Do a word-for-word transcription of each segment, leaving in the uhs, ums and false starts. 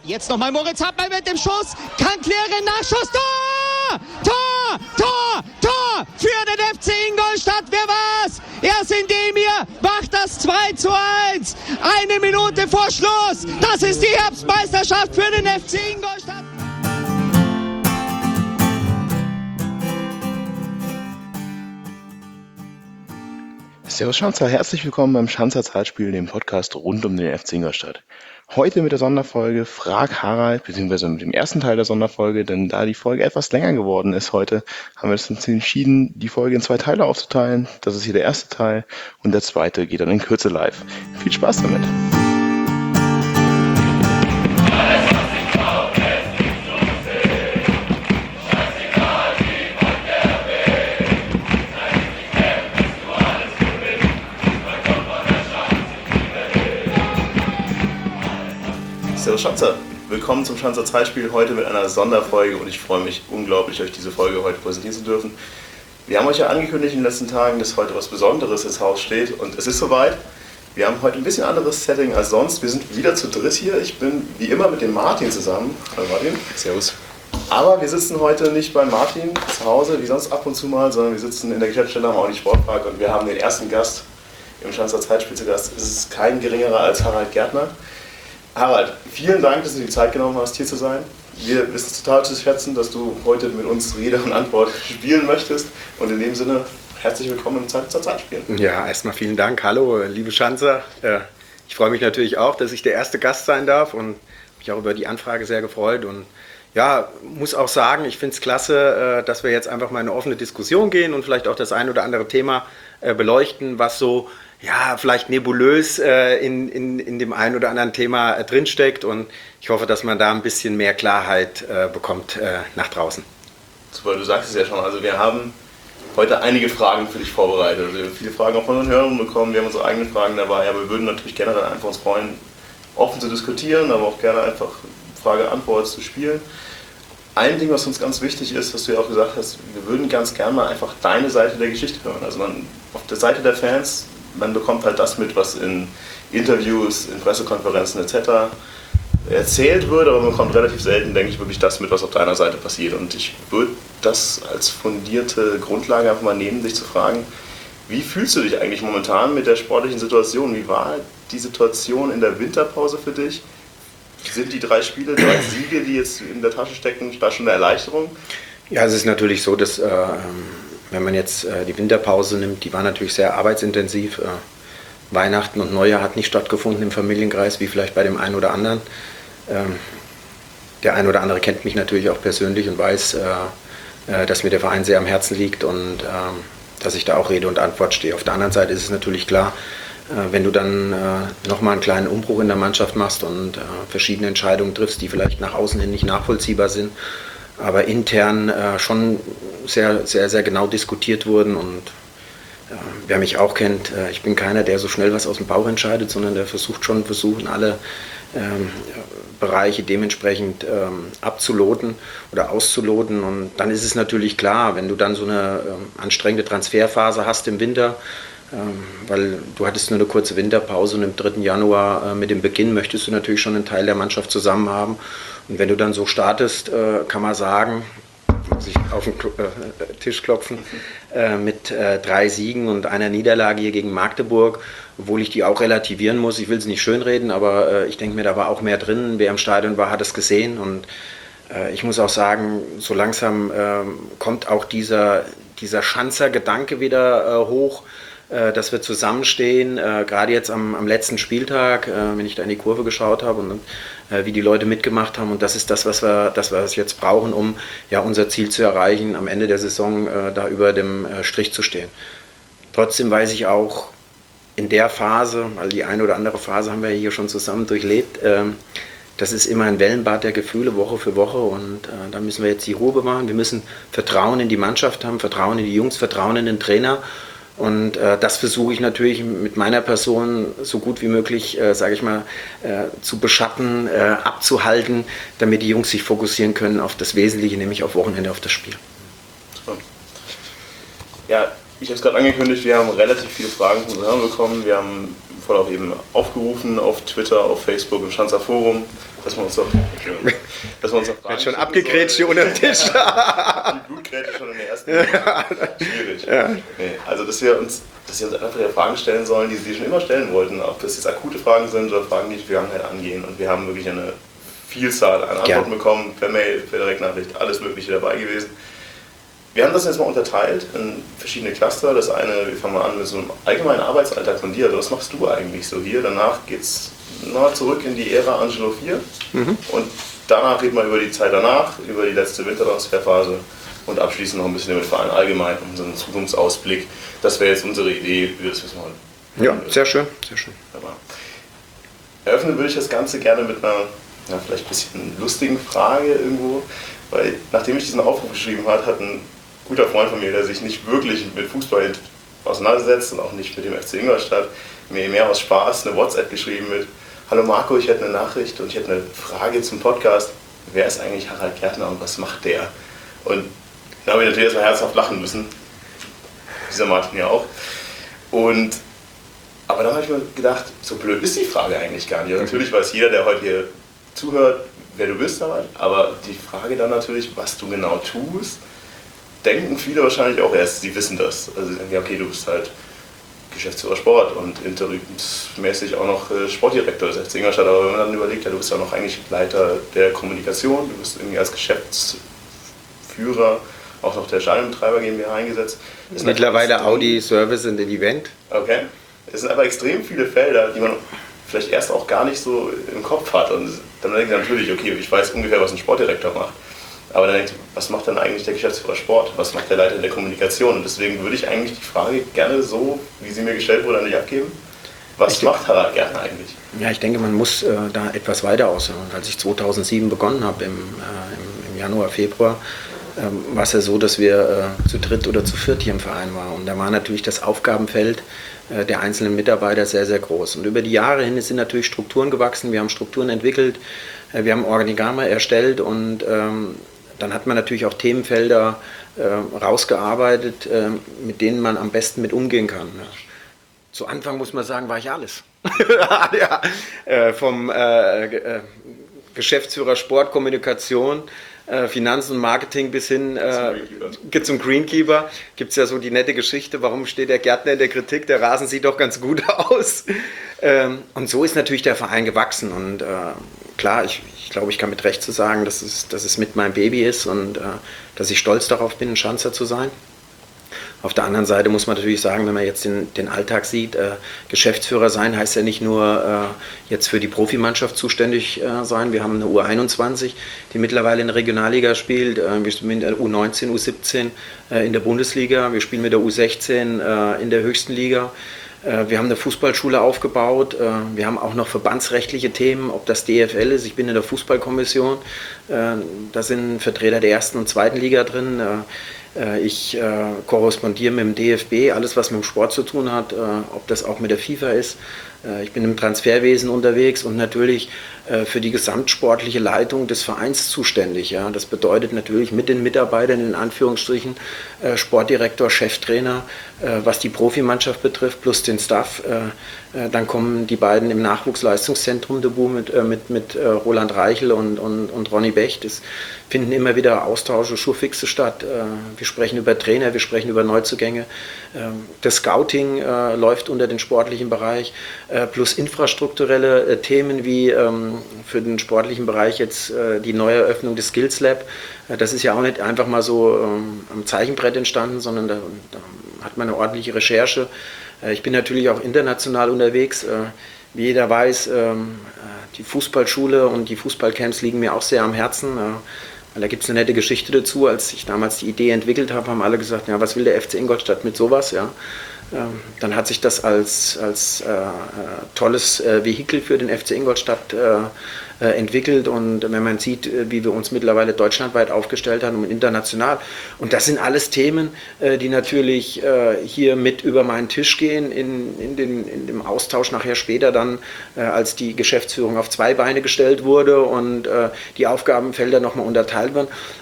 Jetzt nochmal Moritz Hartmann mit dem Schuss. Kann klären, Nachschuss. Tor! Tor! Tor! Tor! Für den F C Ingolstadt. Wer war's? Erst Indemir macht das zwei zu eins. Eine Minute vor Schluss. Das ist die Herbstmeisterschaft für den F C Ingolstadt. Servus Schanzer, herzlich willkommen beim Schanzer Zeitspiel, dem Podcast rund um den F C Ingolstadt. Heute mit der Sonderfolge Frag Harald, beziehungsweise mit dem ersten Teil der Sonderfolge, denn da die Folge etwas länger geworden ist heute, haben wir uns entschieden, die Folge in zwei Teile aufzuteilen. Das ist hier der erste Teil und der zweite geht dann in Kürze live. Viel Spaß damit! Servus Schanzer, willkommen zum Schanzer Zeitspiel, heute mit einer Sonderfolge und ich freue mich unglaublich, euch diese Folge heute präsentieren zu dürfen. Wir haben euch ja angekündigt in den letzten Tagen, dass heute was Besonderes ins Haus steht und es ist soweit. Wir haben heute ein bisschen anderes Setting als sonst. Wir sind wieder zu dritt hier. Ich bin wie immer mit dem Martin zusammen. Hallo Martin. Servus. Aber wir sitzen heute nicht bei Martin zu Hause, wie sonst ab und zu mal, sondern wir sitzen in der Geschäftsstelle am Audi Sportpark und wir haben den ersten Gast im Schanzer Zeitspiel zu Gast. Es ist kein geringerer als Harald Gärtner. Harald, vielen Dank, dass du dir die Zeit genommen hast, hier zu sein. Wir wissen es total zu schätzen, dass du heute mit uns Rede und Antwort spielen möchtest. Und in dem Sinne, herzlich willkommen im Zeit zur Zeitspiel. Ja, erstmal vielen Dank. Hallo, liebe Schanzer. Ich freue mich natürlich auch, dass ich der erste Gast sein darf und mich auch über die Anfrage sehr gefreut. Und ja, muss auch sagen, ich finde es klasse, dass wir jetzt einfach mal in eine offene Diskussion gehen und vielleicht auch das ein oder andere Thema beleuchten, was so ja, vielleicht nebulös äh, in, in, in dem einen oder anderen Thema äh, drinsteckt und ich hoffe, dass man da ein bisschen mehr Klarheit äh, bekommt äh, nach draußen. Super, du sagst es ja schon, also wir haben heute einige Fragen für dich vorbereitet. Also wir haben viele Fragen auch von unseren Hörern bekommen, wir haben unsere eigenen Fragen dabei, aber wir würden natürlich gerne dann einfach uns freuen, offen zu diskutieren, aber auch gerne einfach Frage-Antwort zu spielen. Ein Ding, was uns ganz wichtig ist, was du ja auch gesagt hast, wir würden ganz gerne mal einfach deine Seite der Geschichte hören. Also man, auf der Seite der Fans, man bekommt halt das mit, was in Interviews, in Pressekonferenzen et cetera erzählt wird, aber man bekommt relativ selten, denke ich, wirklich das mit, was auf deiner Seite passiert. Und ich würde das als fundierte Grundlage einfach mal nehmen, dich zu fragen, wie fühlst du dich eigentlich momentan mit der sportlichen Situation? Wie war die Situation in der Winterpause für dich? Sind die drei Spiele, drei Siege, die jetzt in der Tasche stecken, da schon eine Erleichterung? Ja, es ist natürlich so, dass äh, wenn man jetzt äh, die Winterpause nimmt, die war natürlich sehr arbeitsintensiv. Äh, Weihnachten und Neujahr hat nicht stattgefunden im Familienkreis, wie vielleicht bei dem einen oder anderen. Ähm, der ein oder andere kennt mich natürlich auch persönlich und weiß, äh, äh, dass mir der Verein sehr am Herzen liegt und äh, dass ich da auch Rede und Antwort stehe. Auf der anderen Seite ist es natürlich klar, äh, wenn du dann äh, nochmal einen kleinen Umbruch in der Mannschaft machst und äh, verschiedene Entscheidungen triffst, die vielleicht nach außen hin nicht nachvollziehbar sind, aber intern äh, schon sehr, sehr, sehr genau diskutiert wurden und äh, wer mich auch kennt, äh, ich bin keiner, der so schnell was aus dem Bauch entscheidet, sondern der versucht schon, versuchen alle ähm, Bereiche dementsprechend ähm, abzuloten oder auszuloten und dann ist es natürlich klar, wenn du dann so eine ähm, anstrengende Transferphase hast im Winter, ähm, weil du hattest nur eine kurze Winterpause und im dritten Januar äh, mit dem Beginn möchtest du natürlich schon einen Teil der Mannschaft zusammen haben. Und wenn du dann so startest, äh, kann man sagen, muss ich auf den äh, Tisch klopfen, äh, mit äh, drei Siegen und einer Niederlage hier gegen Magdeburg, obwohl ich die auch relativieren muss. Ich will es nicht schönreden, aber äh, ich denke mir, da war auch mehr drin. Wer im Stadion war, hat es gesehen. Und äh, ich muss auch sagen, so langsam äh, kommt auch dieser, dieser Schanzer-Gedanke wieder äh, hoch, äh, dass wir zusammenstehen, äh, gerade jetzt am, am letzten Spieltag, äh, wenn ich da in die Kurve geschaut habe und äh, wie die Leute mitgemacht haben. Und das ist das, was wir, das, was wir jetzt brauchen, um ja, unser Ziel zu erreichen, am Ende der Saison äh, da über dem äh, Strich zu stehen. Trotzdem weiß ich auch, in der Phase, weil die eine oder andere Phase haben wir hier schon zusammen durchlebt, äh, das ist immer ein Wellenbad der Gefühle, Woche für Woche und äh, da müssen wir jetzt die Ruhe bewahren. Wir müssen Vertrauen in die Mannschaft haben, Vertrauen in die Jungs, Vertrauen in den Trainer und äh, das versuche ich natürlich mit meiner Person so gut wie möglich, äh, sage ich mal, äh, zu beschatten, äh, abzuhalten, damit die Jungs sich fokussieren können auf das Wesentliche, nämlich auf Wochenende, auf das Spiel. Ja, ich habe es gerade angekündigt, wir haben relativ viele Fragen von unseren Hörern bekommen. Wir haben voll auch eben aufgerufen auf Twitter, auf Facebook, im Schanzer Forum, dass wir uns doch, dass wir uns doch Fragen Wird schon abgegrätscht hier unter dem Tisch. Die Blutgrätsche schon in der ersten Minute. Schwierig. Ja. Nee, also, dass wir, uns, dass wir uns einfach wieder Fragen stellen sollen, die sie schon immer stellen wollten. Ob das jetzt akute Fragen sind oder Fragen, die die Vergangenheit angehen. Und wir haben wirklich eine Vielzahl an Antworten ja. bekommen, per Mail, per Direktnachricht, alles Mögliche dabei gewesen. Wir haben das jetzt mal unterteilt in verschiedene Cluster. Das eine, wir fangen mal an mit so einem allgemeinen Arbeitsalltag von dir. Also was machst du eigentlich so hier? Danach geht es zurück in die Ära Angelo vier. Mhm. Und danach reden wir über die Zeit danach, über die letzte Wintertransferphase und abschließend noch ein bisschen über den Verein allgemein und unseren Zukunftsausblick. Das wäre jetzt unsere Idee, wie wir das wissen wollen. Ja, sehr schön, sehr schön. Aber eröffnen würde ich das Ganze gerne mit einer ja, vielleicht ein bisschen lustigen Frage irgendwo. Weil nachdem ich diesen Aufruf geschrieben habe, hat ein guter Freund von mir, der sich nicht wirklich mit Fußball auseinandersetzt und auch nicht mit dem F C Ingolstadt, mir mehr aus Spaß eine WhatsApp geschrieben mit: Hallo Marco, ich hätte eine Nachricht und ich hätte eine Frage zum Podcast. Wer ist eigentlich Harald Gärtner und was macht der? Und da habe ich natürlich erstmal herzhaft lachen müssen. Dieser Martin ja auch. Und, aber dann habe ich mir gedacht, so blöd ist die Frage eigentlich gar nicht. Also natürlich weiß jeder, der heute hier zuhört, wer du bist, Harald. Aber die Frage dann natürlich, was du genau tust, denken viele wahrscheinlich auch erst, sie wissen das. Also sie denken, ja, okay, du bist halt Geschäftsführer Sport und interimsmäßig auch noch Sportdirektor des F C Ingolstadt. Aber wenn man dann überlegt, ja, du bist ja noch eigentlich Leiter der Kommunikation, du bist irgendwie als Geschäftsführer auch noch der Stadionbetreiber GmbH eingesetzt. Mittlerweile Audi Service and Event. Okay. Es sind aber extrem viele Felder, die man vielleicht erst auch gar nicht so im Kopf hat. Und dann denkt man natürlich, okay, ich weiß ungefähr, was ein Sportdirektor macht. Aber dann denkt man, was macht dann eigentlich der Geschäftsführer Sport? Was macht der Leiter der Kommunikation? Und deswegen würde ich eigentlich die Frage gerne so, wie sie mir gestellt wurde, an dich abgeben. Was ich macht Harald Gärtner eigentlich? Ja, ich denke, man muss äh, da etwas weiter ausholen. Als ich zweitausendsieben begonnen habe, im, äh, im, im Januar, Februar, ähm, war es ja so, dass wir äh, zu dritt oder zu viert hier im Verein waren. Und da war natürlich das Aufgabenfeld äh, der einzelnen Mitarbeiter sehr, sehr groß. Und über die Jahre hin sind natürlich Strukturen gewachsen, wir haben Strukturen entwickelt, äh, wir haben Organigramme erstellt und ähm, dann hat man natürlich auch Themenfelder äh, rausgearbeitet, äh, mit denen man am besten mit umgehen kann. Ja. Zu Anfang muss man sagen, war ich alles. ja, äh, vom äh, äh, Geschäftsführer Sport, Kommunikation, äh, Finanzen und Marketing bis hin äh, zum Greenkeeper. Gibt es ja so die nette Geschichte, warum steht der Gärtner in der Kritik, der Rasen sieht doch ganz gut aus. Ähm, und so ist natürlich der Verein gewachsen. Und äh, klar, ich, ich glaube, ich kann mit Recht zu sagen, dass es, dass es mit meinem Baby ist und äh, dass ich stolz darauf bin, ein Schanzer zu sein. Auf der anderen Seite muss man natürlich sagen, wenn man jetzt den, den Alltag sieht, äh, Geschäftsführer sein heißt ja nicht nur äh, jetzt für die Profimannschaft zuständig äh, sein. Wir haben eine U einundzwanzig, die mittlerweile in der Regionalliga spielt. Äh, wir spielen mit der U neunzehn, U siebzehn äh, in der Bundesliga. Wir spielen mit der U sechzehn äh, in der höchsten Liga. Äh, wir haben eine Fußballschule aufgebaut. Äh, wir haben auch noch verbandsrechtliche Themen, ob das D F L ist. Ich bin in der Fußballkommission. Äh, da sind Vertreter der ersten und zweiten Liga drin. Äh, Ich äh, korrespondiere mit dem D F B, alles was mit dem Sport zu tun hat, äh, ob das auch mit der FIFA ist. Äh, ich bin im Transferwesen unterwegs und natürlich äh, für die gesamtsportliche Leitung des Vereins zuständig. Ja. Das bedeutet natürlich mit den Mitarbeitern in Anführungsstrichen äh, Sportdirektor, Cheftrainer, äh, was die Profimannschaft betrifft, plus den Staff. Äh, äh, dann kommen die beiden im Nachwuchsleistungszentrum Debu mit, äh, mit, mit äh, Roland Reichel und, und, und Ronny Becht. Es finden immer wieder Austausche, Schurfixe statt. Äh, wir sprechen über Trainer, wir sprechen über Neuzugänge. Äh, das Scouting äh, läuft unter den sportlichen Bereich, äh, plus infrastrukturelle äh, Themen wie ähm, für den sportlichen Bereich jetzt äh, die Neueröffnung des Skills Lab. Äh, das ist ja auch nicht einfach mal so ähm, am Zeichenbrett entstanden, sondern da, da hat man eine ordentliche Recherche. Äh, ich bin natürlich auch international unterwegs. Äh, wie jeder weiß, ähm, die Fußballschule und die Fußballcamps liegen mir auch sehr am Herzen. Äh, Weil da gibt es eine nette Geschichte dazu. Als ich damals die Idee entwickelt habe, haben alle gesagt, ja, was will der F C Ingolstadt mit sowas? Ja? Ähm, dann hat sich das als, als äh, tolles äh, Vehikel für den F C Ingolstadt äh, äh, entwickelt. Und wenn man sieht, wie wir uns mittlerweile deutschlandweit aufgestellt haben und international. Und das sind alles Themen, äh, die natürlich äh, hier mit über meinen Tisch gehen, in, in, den, in dem Austausch nachher später dann, äh, als die Geschäftsführung auf zwei Beine gestellt wurde und äh, die Aufgabenfelder nochmal unterteilt werden.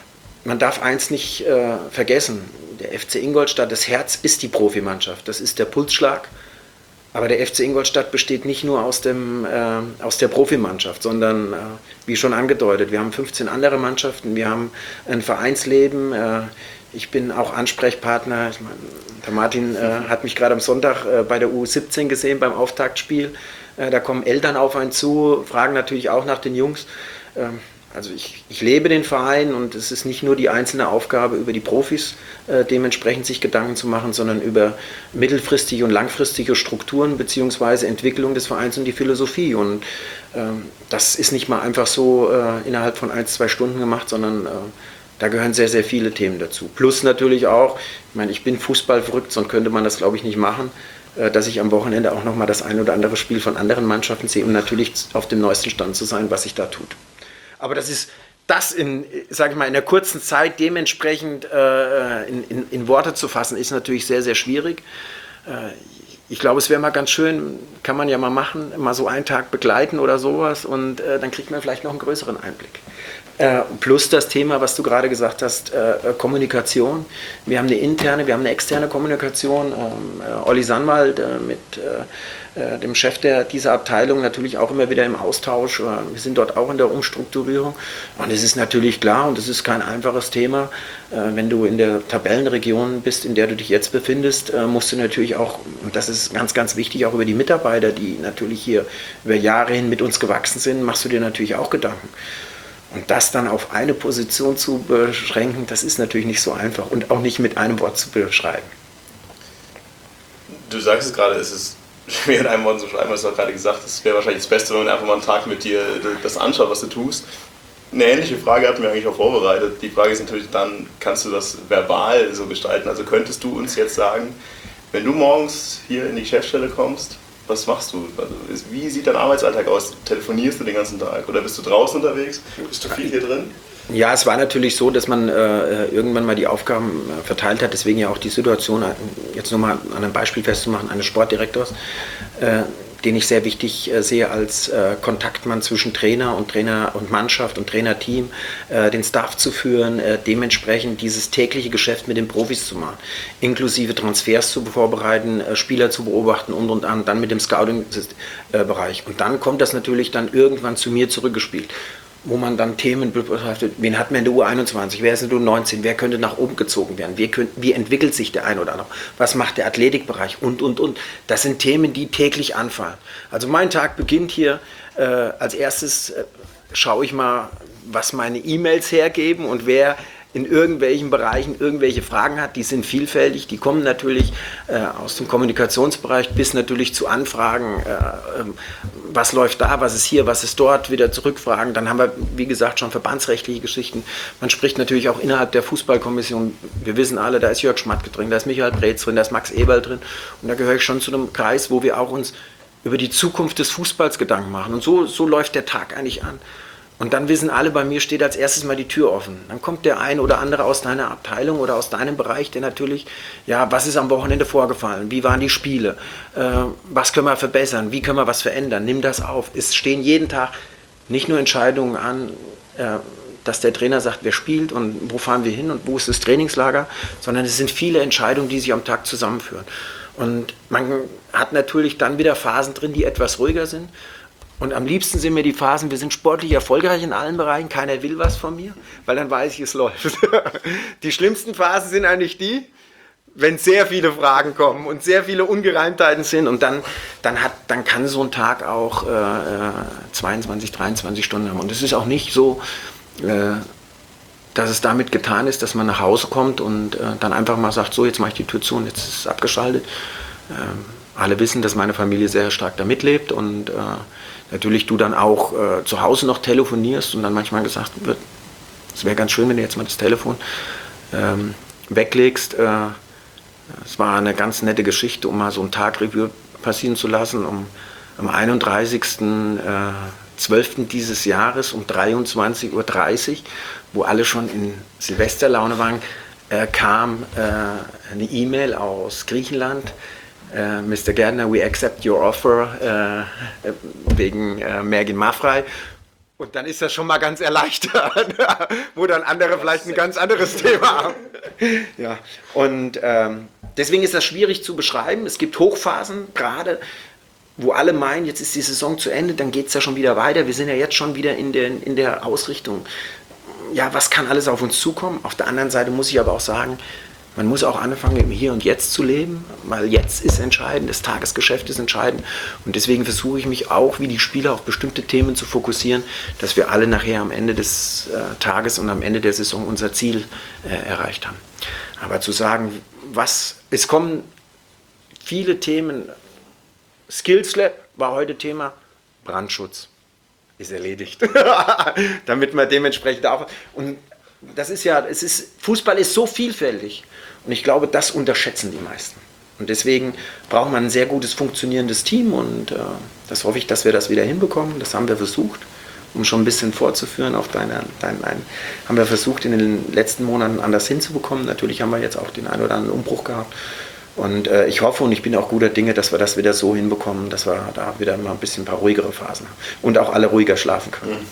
man darf eins nicht äh, vergessen, der F C Ingolstadt, das Herz ist die Profimannschaft, das ist der Pulsschlag. Aber der F C Ingolstadt besteht nicht nur aus, dem, äh, aus der Profimannschaft, sondern, äh, wie schon angedeutet, wir haben fünfzehn andere Mannschaften, wir haben ein Vereinsleben. Äh, ich bin auch Ansprechpartner. Ich mein, der Martin äh, hat mich gerade am Sonntag äh, bei der U siebzehn gesehen beim Auftaktspiel. Äh, da kommen Eltern auf einen zu, fragen natürlich auch nach den Jungs. Äh, Also ich, ich lebe den Verein und es ist nicht nur die einzelne Aufgabe, über die Profis äh, dementsprechend sich Gedanken zu machen, sondern über mittelfristige und langfristige Strukturen bzw. Entwicklung des Vereins und die Philosophie. Und ähm, das ist nicht mal einfach so äh, innerhalb von ein, zwei Stunden gemacht, sondern äh, da gehören sehr, sehr viele Themen dazu. Plus natürlich auch, ich meine, ich bin Fußball verrückt, sonst könnte man das, glaube ich, nicht machen, äh, dass ich am Wochenende auch nochmal das ein oder andere Spiel von anderen Mannschaften sehe, um natürlich auf dem neuesten Stand zu sein, was sich da tut. Aber das ist das in, sage ich mal, in der kurzen Zeit dementsprechend äh, in, in, in Worte zu fassen, ist natürlich sehr, sehr schwierig. Äh, ich glaube, es wäre mal ganz schön, kann man ja mal machen, mal so einen Tag begleiten oder sowas und äh, dann kriegt man vielleicht noch einen größeren Einblick. Äh, plus das Thema, was du gerade gesagt hast, äh, Kommunikation. Wir haben eine interne, wir haben eine externe Kommunikation. Ähm, äh, Olli Sannwald äh, mit äh, dem Chef der, dieser Abteilung natürlich auch immer wieder im Austausch. Wir sind dort auch in der Umstrukturierung. Und es ist natürlich klar, und es ist kein einfaches Thema, wenn du in der Tabellenregion bist, in der du dich jetzt befindest, musst du natürlich auch, und das ist ganz, ganz wichtig, auch über die Mitarbeiter, die natürlich hier über Jahre hin mit uns gewachsen sind, machst du dir natürlich auch Gedanken. Und das dann auf eine Position zu beschränken, das ist natürlich nicht so einfach und auch nicht mit einem Wort zu beschreiben. Du sagst es gerade, es ist schwer in einem Wort zu schreiben, hast du auch gerade gesagt, es wäre wahrscheinlich das Beste, wenn man einfach mal einen Tag mit dir das anschaut, was du tust. Eine ähnliche Frage hatten wir eigentlich auch vorbereitet. Die Frage ist natürlich dann, kannst du das verbal so gestalten? Also könntest du uns jetzt sagen, wenn du morgens hier in die Geschäftsstelle kommst, was machst du? Also wie sieht dein Arbeitsalltag aus? Telefonierst du den ganzen Tag oder bist du draußen unterwegs? Bist du viel hier drin? Ja, es war natürlich so, dass man äh, irgendwann mal die Aufgaben äh, verteilt hat, deswegen ja auch die Situation, jetzt nochmal an einem Beispiel festzumachen, eines Sportdirektors, äh, den ich sehr wichtig äh, sehe als äh, Kontaktmann zwischen Trainer und Trainer und Mannschaft und Trainerteam, äh, den Staff zu führen, äh, dementsprechend dieses tägliche Geschäft mit den Profis zu machen, inklusive Transfers zu vorbereiten, äh, Spieler zu beobachten und und an, dann mit dem Scouting-Bereich. Und dann kommt das natürlich dann irgendwann zu mir zurückgespielt, wo man dann Themen betrachtet, wen hat man in der U einundzwanzig, wer ist in der U neunzehn, wer könnte nach oben gezogen werden, wie, könnt, wie entwickelt sich der ein oder andere, was macht der Athletikbereich und, und, und. Das sind Themen, die täglich anfallen. Also mein Tag beginnt hier, äh, als erstes äh, schaue ich mal, was meine E-Mails hergeben und wer in irgendwelchen Bereichen irgendwelche Fragen hat, die sind vielfältig, die kommen natürlich äh, aus dem Kommunikationsbereich bis natürlich zu Anfragen, äh, äh, was läuft da, was ist hier, was ist dort, wieder zurückfragen. Dann haben wir, wie gesagt, schon verbandsrechtliche Geschichten. Man spricht natürlich auch innerhalb der Fußballkommission, wir wissen alle, da ist Jörg Schmatke drin, da ist Michael Preetz drin, da ist Max Eberl drin und da gehöre ich schon zu einem Kreis, wo wir auch uns über die Zukunft des Fußballs Gedanken machen und so, so läuft der Tag eigentlich an. Und dann wissen alle, bei mir steht als erstes mal die Tür offen. Dann kommt der eine oder andere aus deiner Abteilung oder aus deinem Bereich, der natürlich, ja, was ist am Wochenende vorgefallen? Wie waren die Spiele? Äh, was können wir verbessern? Wie können wir was verändern? Nimm das auf. Es stehen jeden Tag nicht nur Entscheidungen an, äh, dass der Trainer sagt, wer spielt und wo fahren wir hin und wo ist das Trainingslager, sondern es sind viele Entscheidungen, die sich am Tag zusammenführen. Und man hat natürlich dann wieder Phasen drin, die etwas ruhiger sind. Und am liebsten sind mir die Phasen, wir sind sportlich erfolgreich in allen Bereichen, keiner will was von mir, weil dann weiß ich, es läuft. Die schlimmsten Phasen sind eigentlich die, wenn sehr viele Fragen kommen und sehr viele Ungereimtheiten sind und dann, dann, hat, dann kann so ein Tag auch äh, zweiundzwanzig, dreiundzwanzig Stunden haben. Und es ist auch nicht so, äh, dass es damit getan ist, dass man nach Hause kommt und äh, dann einfach mal sagt, so jetzt mache ich die Tür zu und jetzt ist es abgeschaltet. Ähm, alle wissen, dass meine Familie sehr stark da mitlebt und äh, natürlich du dann auch äh, zu Hause noch telefonierst und dann manchmal gesagt wird, es wäre ganz schön, wenn du jetzt mal das Telefon ähm, weglegst. Äh, es war eine ganz nette Geschichte, um mal so ein Tagreview passieren zu lassen. Um, am einunddreißigsten zwölften dieses Jahres um dreiundzwanzig Uhr dreißig, wo alle schon in Silvesterlaune waren, äh, kam äh, eine E-Mail aus Griechenland. Uh, Mister Gärtner, we accept your offer uh, wegen uh, Mergin Mafrei. Und dann ist das schon mal ganz erleichtert, wo dann andere vielleicht ein ganz anderes Thema haben. Ja, und ähm, deswegen ist das schwierig zu beschreiben. Es gibt Hochphasen, gerade wo alle meinen, jetzt ist die Saison zu Ende, dann geht es ja schon wieder weiter. Wir sind ja jetzt schon wieder in der, in der Ausrichtung. Ja, was kann alles auf uns zukommen? Auf der anderen Seite muss ich aber auch sagen, man muss auch anfangen, im Hier und Jetzt zu leben, weil jetzt ist entscheidend, das Tagesgeschäft ist entscheidend. Und deswegen versuche ich mich auch, wie die Spieler, auf bestimmte Themen zu fokussieren, dass wir alle nachher am Ende des äh, Tages und am Ende der Saison unser Ziel äh, erreicht haben. Aber zu sagen, was, es kommen viele Themen, Skills Lab war heute Thema, Brandschutz ist erledigt, damit man dementsprechend auch, und das ist ja, es ist, Fußball ist so vielfältig und ich glaube, das unterschätzen die meisten. Und deswegen braucht man ein sehr gutes funktionierendes Team und äh, das hoffe ich, dass wir das wieder hinbekommen. Das haben wir versucht, um schon ein bisschen vorzuführen auf deine, dein, dein, haben wir versucht in den letzten Monaten anders hinzubekommen. Natürlich haben wir jetzt auch den einen oder anderen Umbruch gehabt. Und äh, ich hoffe und ich bin auch guter Dinge, dass wir das wieder so hinbekommen, dass wir da wieder mal ein bisschen ein paar ruhigere Phasen haben und auch alle ruhiger schlafen können.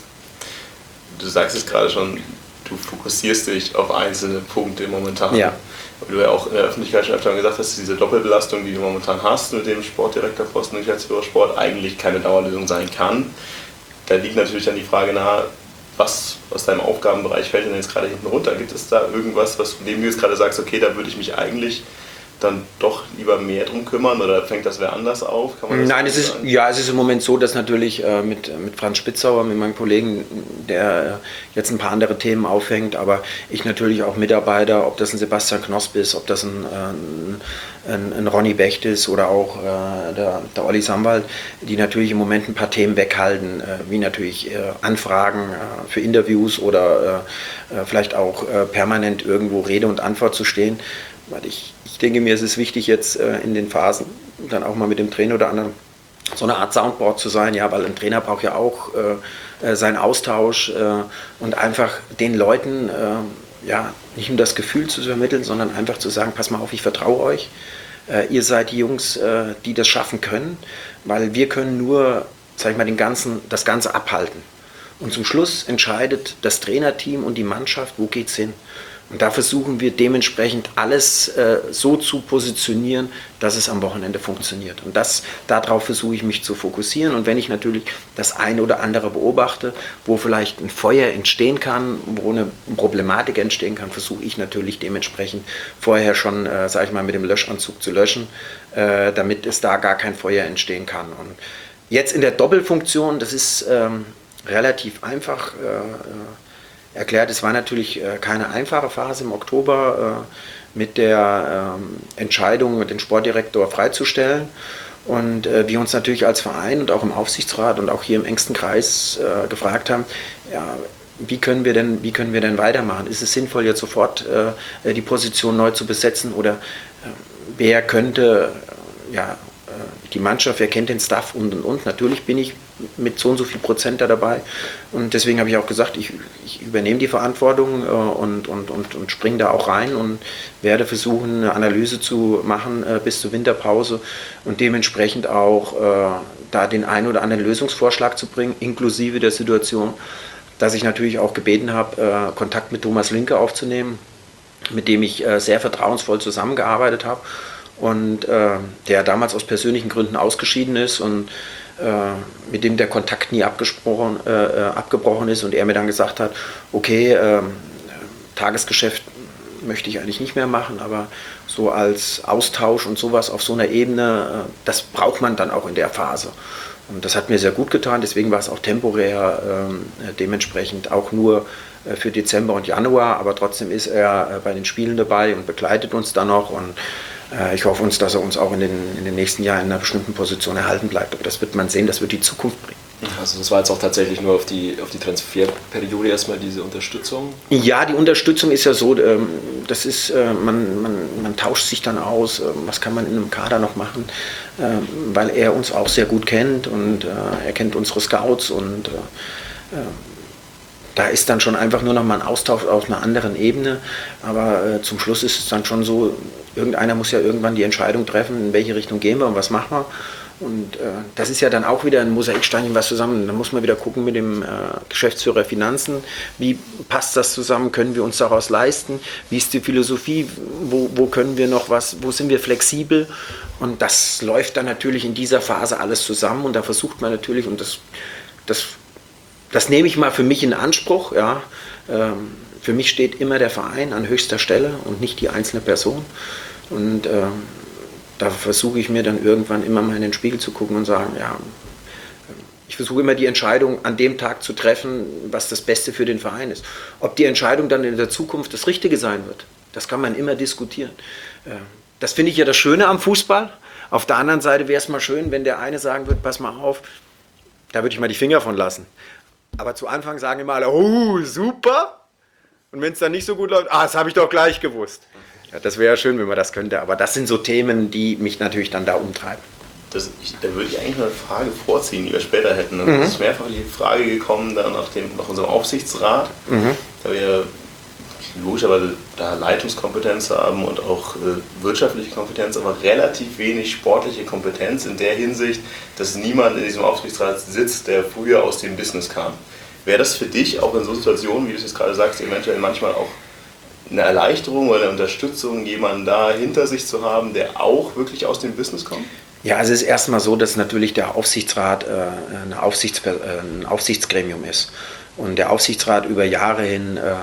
Du sagst es gerade schon, du fokussierst dich auf einzelne Punkte momentan. Ja. Weil du ja auch in der Öffentlichkeit schon öfter gesagt hast, dass diese Doppelbelastung, die du momentan hast mit dem Sportdirektorposten und Geschäftsführer Sport, eigentlich keine Dauerlösung sein kann. Da liegt natürlich dann die Frage nahe, was aus deinem Aufgabenbereich fällt denn jetzt gerade hinten runter? Gibt es da irgendwas, was, von dem du jetzt gerade sagst, okay, da würde ich mich eigentlich dann doch lieber mehr drum kümmern oder fängt das wer anders auf? Kann man das Nein, es ist, ja, es ist im Moment so, dass natürlich äh, mit, mit Franz Spitzauer, mit meinem Kollegen, der äh, jetzt ein paar andere Themen aufhängt, aber ich natürlich auch Mitarbeiter, ob das ein Sebastian Knosp ist, ob das ein, äh, ein, ein Ronny Becht ist oder auch äh, der, der Olli Samwald, die natürlich im Moment ein paar Themen weghalten, äh, wie natürlich äh, Anfragen äh, für Interviews oder äh, vielleicht auch äh, permanent irgendwo Rede und Antwort zu stehen. Weil ich, ich denke mir, es ist wichtig jetzt äh, in den Phasen dann auch mal mit dem Trainer oder anderen so eine Art Soundboard zu sein, ja, weil ein Trainer braucht ja auch äh, äh, seinen Austausch äh, und einfach den Leuten äh, ja, nicht nur das Gefühl zu vermitteln, sondern einfach zu sagen, pass mal auf, ich vertraue euch, äh, ihr seid die Jungs, äh, die das schaffen können, weil wir können nur, sag ich mal, den ganzen, das Ganze abhalten. Und zum Schluss entscheidet das Trainerteam und die Mannschaft, wo geht's hin. Und da versuchen wir dementsprechend alles äh, so zu positionieren, dass es am Wochenende funktioniert. Und das, darauf versuche ich mich zu fokussieren. Und wenn ich natürlich das eine oder andere beobachte, wo vielleicht ein Feuer entstehen kann, wo eine Problematik entstehen kann, versuche ich natürlich dementsprechend vorher schon, äh, sage ich mal, mit dem Löschanzug zu löschen, äh, damit es da gar kein Feuer entstehen kann. Und jetzt in der Doppelfunktion, das ist ähm, relativ einfach äh, erklärt. Es war natürlich äh, keine einfache Phase im Oktober äh, mit der äh, Entscheidung, den Sportdirektor freizustellen. Und äh, wir uns natürlich als Verein und auch im Aufsichtsrat und auch hier im engsten Kreis äh, gefragt haben, ja, wie können wir denn, wie können wir denn weitermachen? Ist es sinnvoll, jetzt sofort äh, die Position neu zu besetzen oder äh, wer könnte äh, ja, die Mannschaft, wer kennt den Staff und und und. Natürlich bin ich mit so und so viel Prozent da dabei und deswegen habe ich auch gesagt, ich, ich übernehme die Verantwortung äh, und, und, und, und springe da auch rein und werde versuchen, eine Analyse zu machen äh, bis zur Winterpause und dementsprechend auch äh, da den einen oder anderen Lösungsvorschlag zu bringen, inklusive der Situation, dass ich natürlich auch gebeten habe, äh, Kontakt mit Thomas Linke aufzunehmen, mit dem ich äh, sehr vertrauensvoll zusammengearbeitet habe. Und äh, der damals aus persönlichen Gründen ausgeschieden ist und äh, mit dem der Kontakt nie abgesprochen, äh, abgebrochen ist und er mir dann gesagt hat, okay, äh, Tagesgeschäft möchte ich eigentlich nicht mehr machen, aber so als Austausch und sowas auf so einer Ebene, äh, das braucht man dann auch in der Phase. Und das hat mir sehr gut getan, deswegen war es auch temporär äh, dementsprechend auch nur äh, für Dezember und Januar, aber trotzdem ist er äh, bei den Spielen dabei und begleitet uns dann noch und ich hoffe uns, dass er uns auch in den, in den nächsten Jahren in einer bestimmten Position erhalten bleibt. Aber das wird man sehen, das wird die Zukunft bringen. Also das war jetzt auch tatsächlich nur auf die, auf die Transferperiode erstmal diese Unterstützung? Ja, die Unterstützung ist ja so, das ist, man, man, man tauscht sich dann aus, was kann man in einem Kader noch machen, weil er uns auch sehr gut kennt und er kennt unsere Scouts und da ist dann schon einfach nur noch mal ein Austausch auf einer anderen Ebene, aber äh, zum Schluss ist es dann schon so, irgendeiner muss ja irgendwann die Entscheidung treffen, in welche Richtung gehen wir und was machen wir. Und äh, das ist ja dann auch wieder ein Mosaiksteinchen, was zusammen. Da muss man wieder gucken mit dem äh, Geschäftsführer Finanzen, wie passt das zusammen, können wir uns daraus leisten, wie ist die Philosophie, wo, wo können wir noch was, wo sind wir flexibel. Und das läuft dann natürlich in dieser Phase alles zusammen und da versucht man natürlich, und das, das, das nehme ich mal für mich in Anspruch, ja, ähm, für mich steht immer der Verein an höchster Stelle und nicht die einzelne Person. Und ähm, da versuche ich mir dann irgendwann immer mal in den Spiegel zu gucken und sagen, ja, ich versuche immer die Entscheidung an dem Tag zu treffen, was das Beste für den Verein ist. Ob die Entscheidung dann in der Zukunft das Richtige sein wird, das kann man immer diskutieren. Das finde ich ja das Schöne am Fußball. Auf der anderen Seite wäre es mal schön, wenn der eine sagen würde, pass mal auf, da würde ich mal die Finger von lassen. Aber zu Anfang sagen immer alle, oh, super. Und wenn es dann nicht so gut läuft, ah, das habe ich doch gleich gewusst. Ja, das wäre ja schön, wenn man das könnte, aber das sind so Themen, die mich natürlich dann da umtreiben. Das, ich, da würde ich eigentlich noch eine Frage vorziehen, die wir später hätten. Und mhm. Es ist mehrfach die Frage gekommen, dann nach, dem, nach unserem Aufsichtsrat, mhm. da wir logischerweise da Leitungskompetenz haben und auch äh, wirtschaftliche Kompetenz, aber relativ wenig sportliche Kompetenz in der Hinsicht, dass niemand in diesem Aufsichtsrat sitzt, der früher aus dem Business kam. Wäre das für dich auch in so Situationen, wie du es jetzt gerade sagst, eventuell manchmal auch eine Erleichterung oder eine Unterstützung, jemanden da hinter sich zu haben, der auch wirklich aus dem Business kommt? Ja, also es ist erstmal so, dass natürlich der Aufsichtsrat äh, eine Aufsichts äh, ein Aufsichtsgremium ist. Und der Aufsichtsrat über Jahre hin, äh, äh,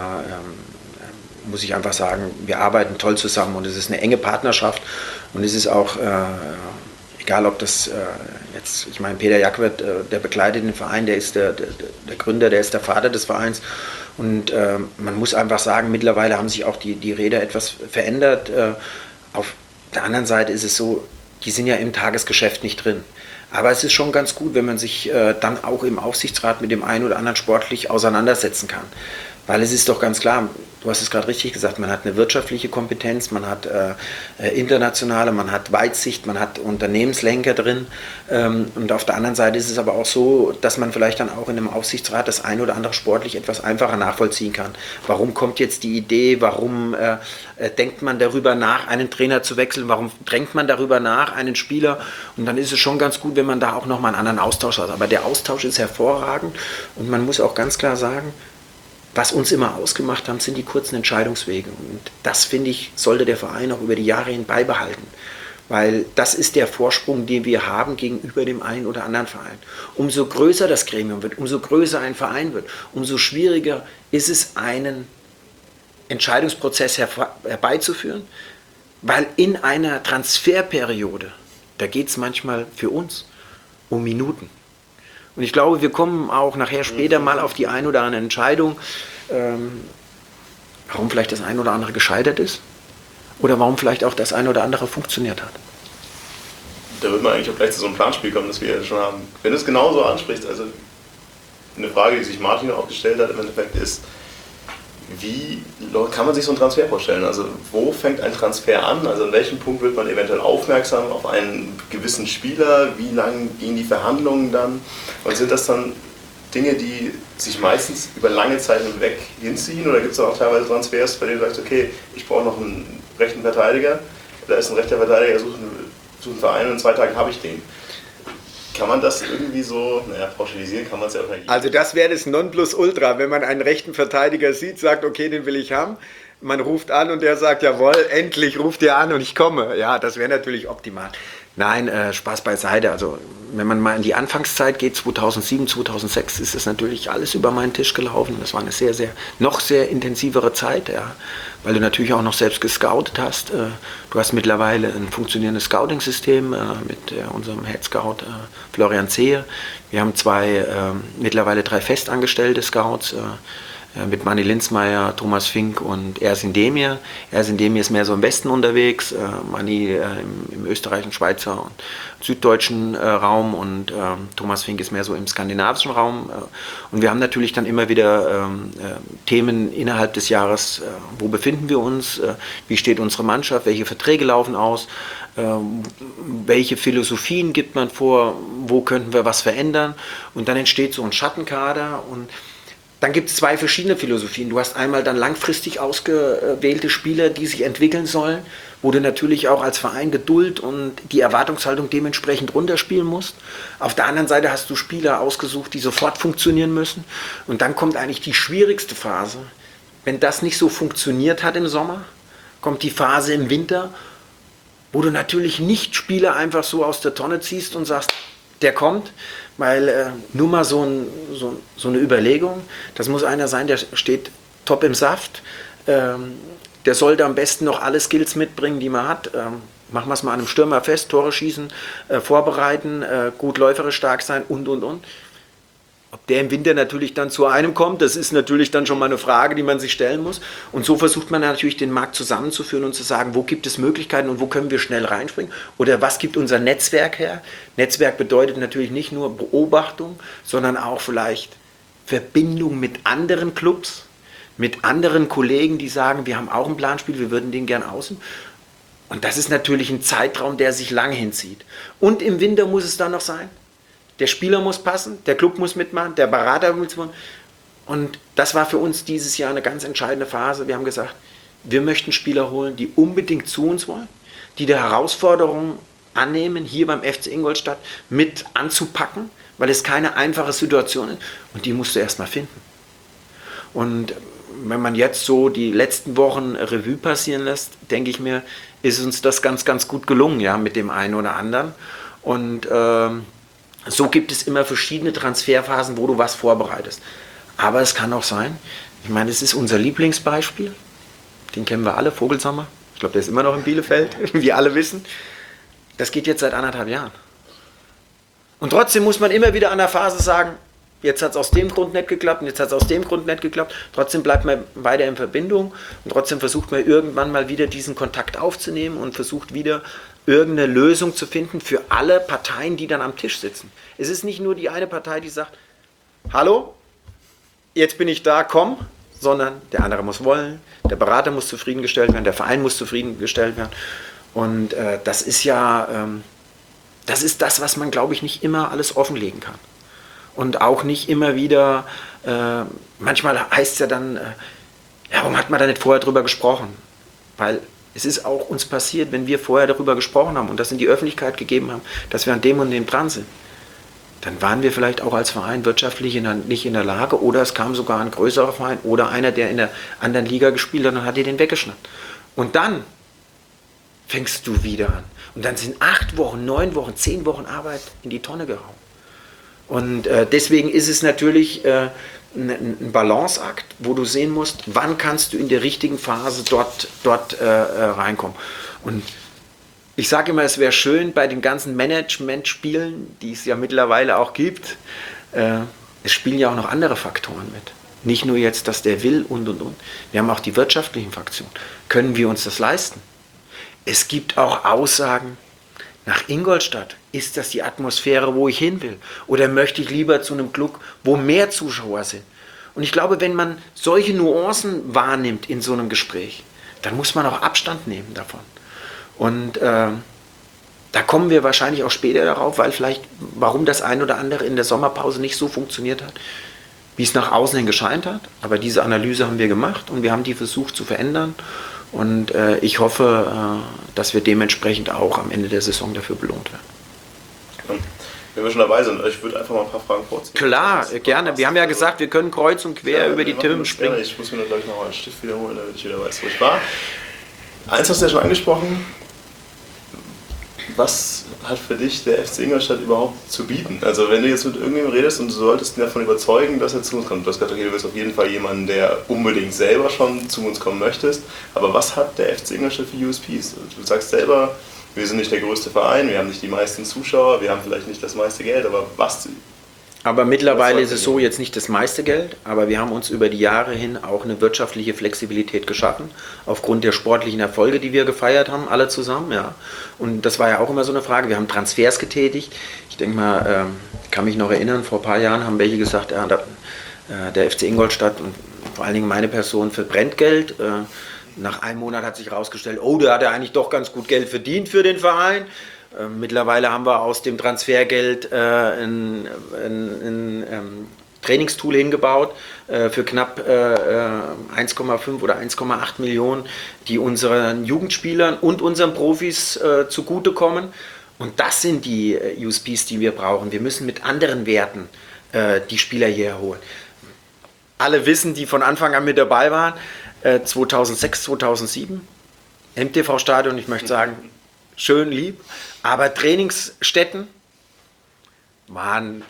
muss ich einfach sagen, wir arbeiten toll zusammen und es ist eine enge Partnerschaft. Und es ist auch, äh, egal ob das äh, jetzt, ich meine, Peter Jackwert, äh, der begleitet den Verein, der ist der, der, der Gründer, der ist der Vater des Vereins. Und äh, man muss einfach sagen, mittlerweile haben sich auch die, die Räder etwas verändert. Äh, auf der anderen Seite ist es so, die sind ja im Tagesgeschäft nicht drin. Aber es ist schon ganz gut, wenn man sich äh, dann auch im Aufsichtsrat mit dem einen oder anderen sportlich auseinandersetzen kann. Weil es ist doch ganz klar, du hast es gerade richtig gesagt, man hat eine wirtschaftliche Kompetenz, man hat äh, internationale, man hat Weitsicht, man hat Unternehmenslenker drin. Ähm, und auf der anderen Seite ist es aber auch so, dass man vielleicht dann auch in einem Aufsichtsrat das ein oder andere sportlich etwas einfacher nachvollziehen kann. Warum kommt jetzt die Idee, warum äh, äh, denkt man darüber nach, einen Trainer zu wechseln, warum drängt man darüber nach, einen Spieler? Und dann ist es schon ganz gut, wenn man da auch nochmal einen anderen Austausch hat. Aber der Austausch ist hervorragend und man muss auch ganz klar sagen, was uns immer ausgemacht haben, sind die kurzen Entscheidungswege. Und das, finde ich, sollte der Verein auch über die Jahre hin beibehalten. Weil das ist der Vorsprung, den wir haben gegenüber dem einen oder anderen Verein. Umso größer das Gremium wird, umso größer ein Verein wird, umso schwieriger ist es, einen Entscheidungsprozess herbeizuführen. Weil in einer Transferperiode, da geht es manchmal für uns um Minuten. Und ich glaube, wir kommen auch nachher später mal auf die ein oder andere Entscheidung, ähm, warum vielleicht das ein oder andere gescheitert ist oder warum vielleicht auch das ein oder andere funktioniert hat. Da wird man eigentlich auch gleich zu so einem Planspiel kommen, das wir ja schon haben. Wenn du es genauso ansprichst, also eine Frage, die sich Martin auch gestellt hat im Endeffekt ist, wie kann man sich so einen Transfer vorstellen? Also wo fängt ein Transfer an? Also an welchem Punkt wird man eventuell aufmerksam auf einen gewissen Spieler? Wie lang gehen die Verhandlungen dann? Und sind das dann Dinge, die sich meistens über lange Zeit hinweg hinziehen? Oder gibt es auch teilweise Transfers, bei denen du sagst, okay, ich brauche noch einen rechten Verteidiger, da ist ein rechter Verteidiger, sucht einen, sucht einen Verein und in zwei Tagen habe ich den. Kann man das irgendwie so, naja, pauschalisieren kann man es ja auch nicht. Also das wäre das Nonplusultra, wenn man einen rechten Verteidiger sieht, sagt, okay, den will ich haben. Man ruft an und der sagt, jawohl, endlich ruft ihr an und ich komme. Ja, das wäre natürlich optimal. Nein, äh, Spaß beiseite. Also wenn man mal in die Anfangszeit geht, zweitausendsieben, zweitausendsechs, ist das natürlich alles über meinen Tisch gelaufen. Das war eine sehr, sehr, noch sehr intensivere Zeit, ja, weil du natürlich auch noch selbst gescoutet hast. Äh, du hast mittlerweile ein funktionierendes Scouting-System äh, mit äh, unserem Head Scout äh, Florian Zehe. Wir haben zwei, äh, mittlerweile drei festangestellte Scouts, äh, mit Manni Linzmeier, Thomas Fink und Ersin Demir. Ersin Demir ist mehr so im Westen unterwegs, äh, Manni äh, im, im österreichischen, Schweizer und süddeutschen äh, Raum und äh, Thomas Fink ist mehr so im skandinavischen Raum. Äh, und wir haben natürlich dann immer wieder ähm, äh, Themen innerhalb des Jahres, äh, wo befinden wir uns, äh, wie steht unsere Mannschaft, welche Verträge laufen aus, äh, welche Philosophien gibt man vor, wo könnten wir was verändern. Und dann entsteht so ein Schattenkader und dann gibt es zwei verschiedene Philosophien. Du hast einmal dann langfristig ausgewählte Spieler, die sich entwickeln sollen, wo du natürlich auch als Verein Geduld und die Erwartungshaltung dementsprechend runterspielen musst. Auf der anderen Seite hast du Spieler ausgesucht, die sofort funktionieren müssen. Und dann kommt eigentlich die schwierigste Phase. Wenn das nicht so funktioniert hat im Sommer, kommt die Phase im Winter, wo du natürlich nicht Spieler einfach so aus der Tonne ziehst und sagst, der kommt, weil äh, nur mal so, ein, so, so eine Überlegung, das muss einer sein, der steht top im Saft, ähm, der sollte am besten noch alle Skills mitbringen, die man hat. Ähm, machen wir es mal an einem Stürmer fest, Tore schießen, äh, vorbereiten, äh, gut läuferisch stark sein und, und, und. Ob der im Winter natürlich dann zu einem kommt, das ist natürlich dann schon mal eine Frage, die man sich stellen muss. Und so versucht man natürlich den Markt zusammenzuführen und zu sagen, wo gibt es Möglichkeiten und wo können wir schnell reinspringen? Oder was gibt unser Netzwerk her? Netzwerk bedeutet natürlich nicht nur Beobachtung, sondern auch vielleicht Verbindung mit anderen Clubs, mit anderen Kollegen, die sagen, wir haben auch ein Planspiel, wir würden den gern außen. Und das ist natürlich ein Zeitraum, der sich lange hinzieht. Und im Winter muss es dann noch sein, der Spieler muss passen, der Club muss mitmachen, der Berater muss mitmachen. Und das war für uns dieses Jahr eine ganz entscheidende Phase. Wir haben gesagt, wir möchten Spieler holen, die unbedingt zu uns wollen, die die Herausforderungen annehmen, hier beim F C Ingolstadt mit anzupacken, weil es keine einfache Situation ist. Und die musst du erst mal finden. Und wenn man jetzt so die letzten Wochen Revue passieren lässt, denke ich mir, ist uns das ganz, ganz gut gelungen, ja, mit dem einen oder anderen. Und ähm, so gibt es immer verschiedene Transferphasen, wo du was vorbereitest. Aber es kann auch sein, ich meine, es ist unser Lieblingsbeispiel, den kennen wir alle, Vogelsommer. Ich glaube, der ist immer noch in Bielefeld, wie wir alle wissen. Das geht jetzt seit anderthalb Jahren. Und trotzdem muss man immer wieder an der Phase sagen, jetzt hat es aus dem Grund nicht geklappt und jetzt hat es aus dem Grund nicht geklappt. Trotzdem bleibt man weiter in Verbindung und trotzdem versucht man irgendwann mal wieder diesen Kontakt aufzunehmen und versucht wieder irgendeine Lösung zu finden für alle Parteien, die dann am Tisch sitzen. Es ist nicht nur die eine Partei, die sagt, hallo, jetzt bin ich da, komm, sondern der andere muss wollen, der Berater muss zufriedengestellt werden, der Verein muss zufriedengestellt werden. Und äh, das ist ja, ähm, das ist das, was man, glaube ich, nicht immer alles offenlegen kann. Und auch nicht immer wieder, äh, manchmal heißt es ja dann, äh, ja, warum hat man da nicht vorher drüber gesprochen? Weil es ist auch uns passiert, wenn wir vorher darüber gesprochen haben und das in die Öffentlichkeit gegeben haben, dass wir an dem und dem dran sind, dann waren wir vielleicht auch als Verein wirtschaftlich in der, nicht in der Lage oder es kam sogar ein größerer Verein oder einer, der in der anderen Liga gespielt hat und hat dir den weggeschnappt. Und dann fängst du wieder an. Und dann sind acht Wochen, neun Wochen, zehn Wochen Arbeit in die Tonne gehauen. Und äh, deswegen ist es natürlich äh, ein, ein Balanceakt, wo du sehen musst, wann kannst du in der richtigen Phase dort, dort äh, reinkommen. Und ich sage immer, es wäre schön bei den ganzen Management-Spielen, die es ja mittlerweile auch gibt, äh, es spielen ja auch noch andere Faktoren mit. Nicht nur jetzt, dass der will und und und. Wir haben auch die wirtschaftlichen Faktoren. Können wir uns das leisten? Es gibt auch Aussagen, nach Ingolstadt, ist das die Atmosphäre, wo ich hin will? Oder möchte ich lieber zu einem Club, wo mehr Zuschauer sind? Und ich glaube, wenn man solche Nuancen wahrnimmt in so einem Gespräch, dann muss man auch Abstand nehmen davon. Und äh, da kommen wir wahrscheinlich auch später darauf, weil vielleicht, warum das ein oder andere in der Sommerpause nicht so funktioniert hat, wie es nach außen hin gescheint hat. Aber diese Analyse haben wir gemacht und wir haben die versucht zu verändern. Und äh, ich hoffe, äh, dass wir dementsprechend auch am Ende der Saison dafür belohnt werden. Wenn wir schon dabei sind, ich würde einfach mal ein paar Fragen vorziehen. Klar, gerne. Wir haben ja gesagt, wir können kreuz und quer ja, über die Themen springen. Gerne. Ich muss mir dann gleich noch einen Stift wiederholen, damit ich wieder weiß, wo ich war. Eins hast du ja schon angesprochen. Was hat für dich der F C Ingolstadt überhaupt zu bieten? Also wenn du jetzt mit irgendjemandem redest und du solltest ihn davon überzeugen, dass er zu uns kommt. Du hast gesagt, okay, du willst auf jeden Fall jemanden, der unbedingt selber schon zu uns kommen möchtest. Aber was hat der F C Ingolstadt für U S Ps? Du sagst selber, wir sind nicht der größte Verein, wir haben nicht die meisten Zuschauer, wir haben vielleicht nicht das meiste Geld, aber was... Aber mittlerweile ist es so, jetzt nicht das meiste Geld, aber wir haben uns über die Jahre hin auch eine wirtschaftliche Flexibilität geschaffen, aufgrund der sportlichen Erfolge, die wir gefeiert haben, alle zusammen. Ja. Und das war ja auch immer so eine Frage, wir haben Transfers getätigt. Ich denke mal, ähm, kann mich noch erinnern, vor ein paar Jahren haben welche gesagt, ja, der, äh, der F C Ingolstadt und vor allen Dingen meine Person verbrennt Geld. Äh, nach einem Monat hat sich herausgestellt, oh, der hat ja eigentlich doch ganz gut Geld verdient für den Verein. Mittlerweile haben wir aus dem Transfergeld äh, ein, ein, ein, ähm, Trainingstool hingebaut äh, für knapp äh, eins Komma fünf oder eins Komma acht Millionen, die unseren Jugendspielern und unseren Profis äh, zugutekommen. Und das sind die äh, U S Ps, die wir brauchen. Wir müssen mit anderen Werten äh, die Spieler hierher holen. Alle wissen, die von Anfang an mit dabei waren, äh, zweitausendsechs, zweitausendsieben, M T V-Stadion, ich möchte sagen, schön lieb, aber Trainingsstätten waren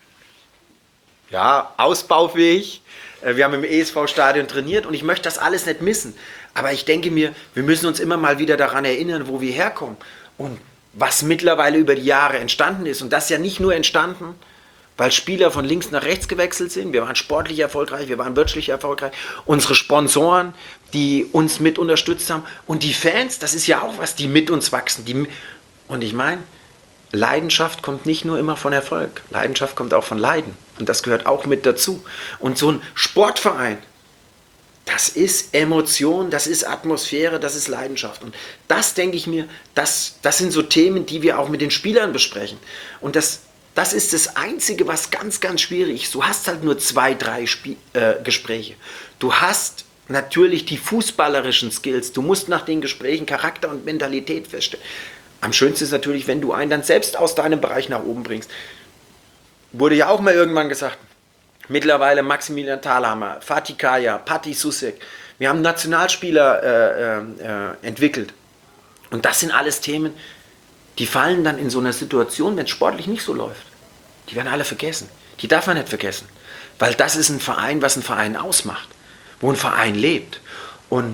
ja, ausbaufähig. Wir haben im E S V-Stadion trainiert und ich möchte das alles nicht missen. Aber ich denke mir, wir müssen uns immer mal wieder daran erinnern, wo wir herkommen und was mittlerweile über die Jahre entstanden ist. Und das ist ja nicht nur entstanden, weil Spieler von links nach rechts gewechselt sind. Wir waren sportlich erfolgreich, wir waren wirtschaftlich erfolgreich. Unsere Sponsoren, die uns mit unterstützt haben. Und die Fans, das ist ja auch was, die mit uns wachsen. Die, und ich meine, Leidenschaft kommt nicht nur immer von Erfolg. Leidenschaft kommt auch von Leiden. Und das gehört auch mit dazu. Und so ein Sportverein, das ist Emotion, das ist Atmosphäre, das ist Leidenschaft. Und das, denke ich mir, das, das sind so Themen, die wir auch mit den Spielern besprechen. Und das, das ist das Einzige, was ganz, ganz schwierig ist. Du hast halt nur zwei, drei Spie- äh, Gespräche. Du hast natürlich die fußballerischen Skills. Du musst nach den Gesprächen Charakter und Mentalität feststellen. Am schönsten ist natürlich, wenn du einen dann selbst aus deinem Bereich nach oben bringst. Wurde ja auch mal irgendwann gesagt. Mittlerweile Maximilian Thalhammer, Fatih Kaya, Patti Susek. Wir haben Nationalspieler äh, äh, entwickelt. Und das sind alles Themen, die fallen dann in so einer Situation, wenn es sportlich nicht so läuft. Die werden alle vergessen. Die darf man nicht vergessen. Weil das ist ein Verein, was ein Verein ausmacht. Wo ein Verein lebt. Und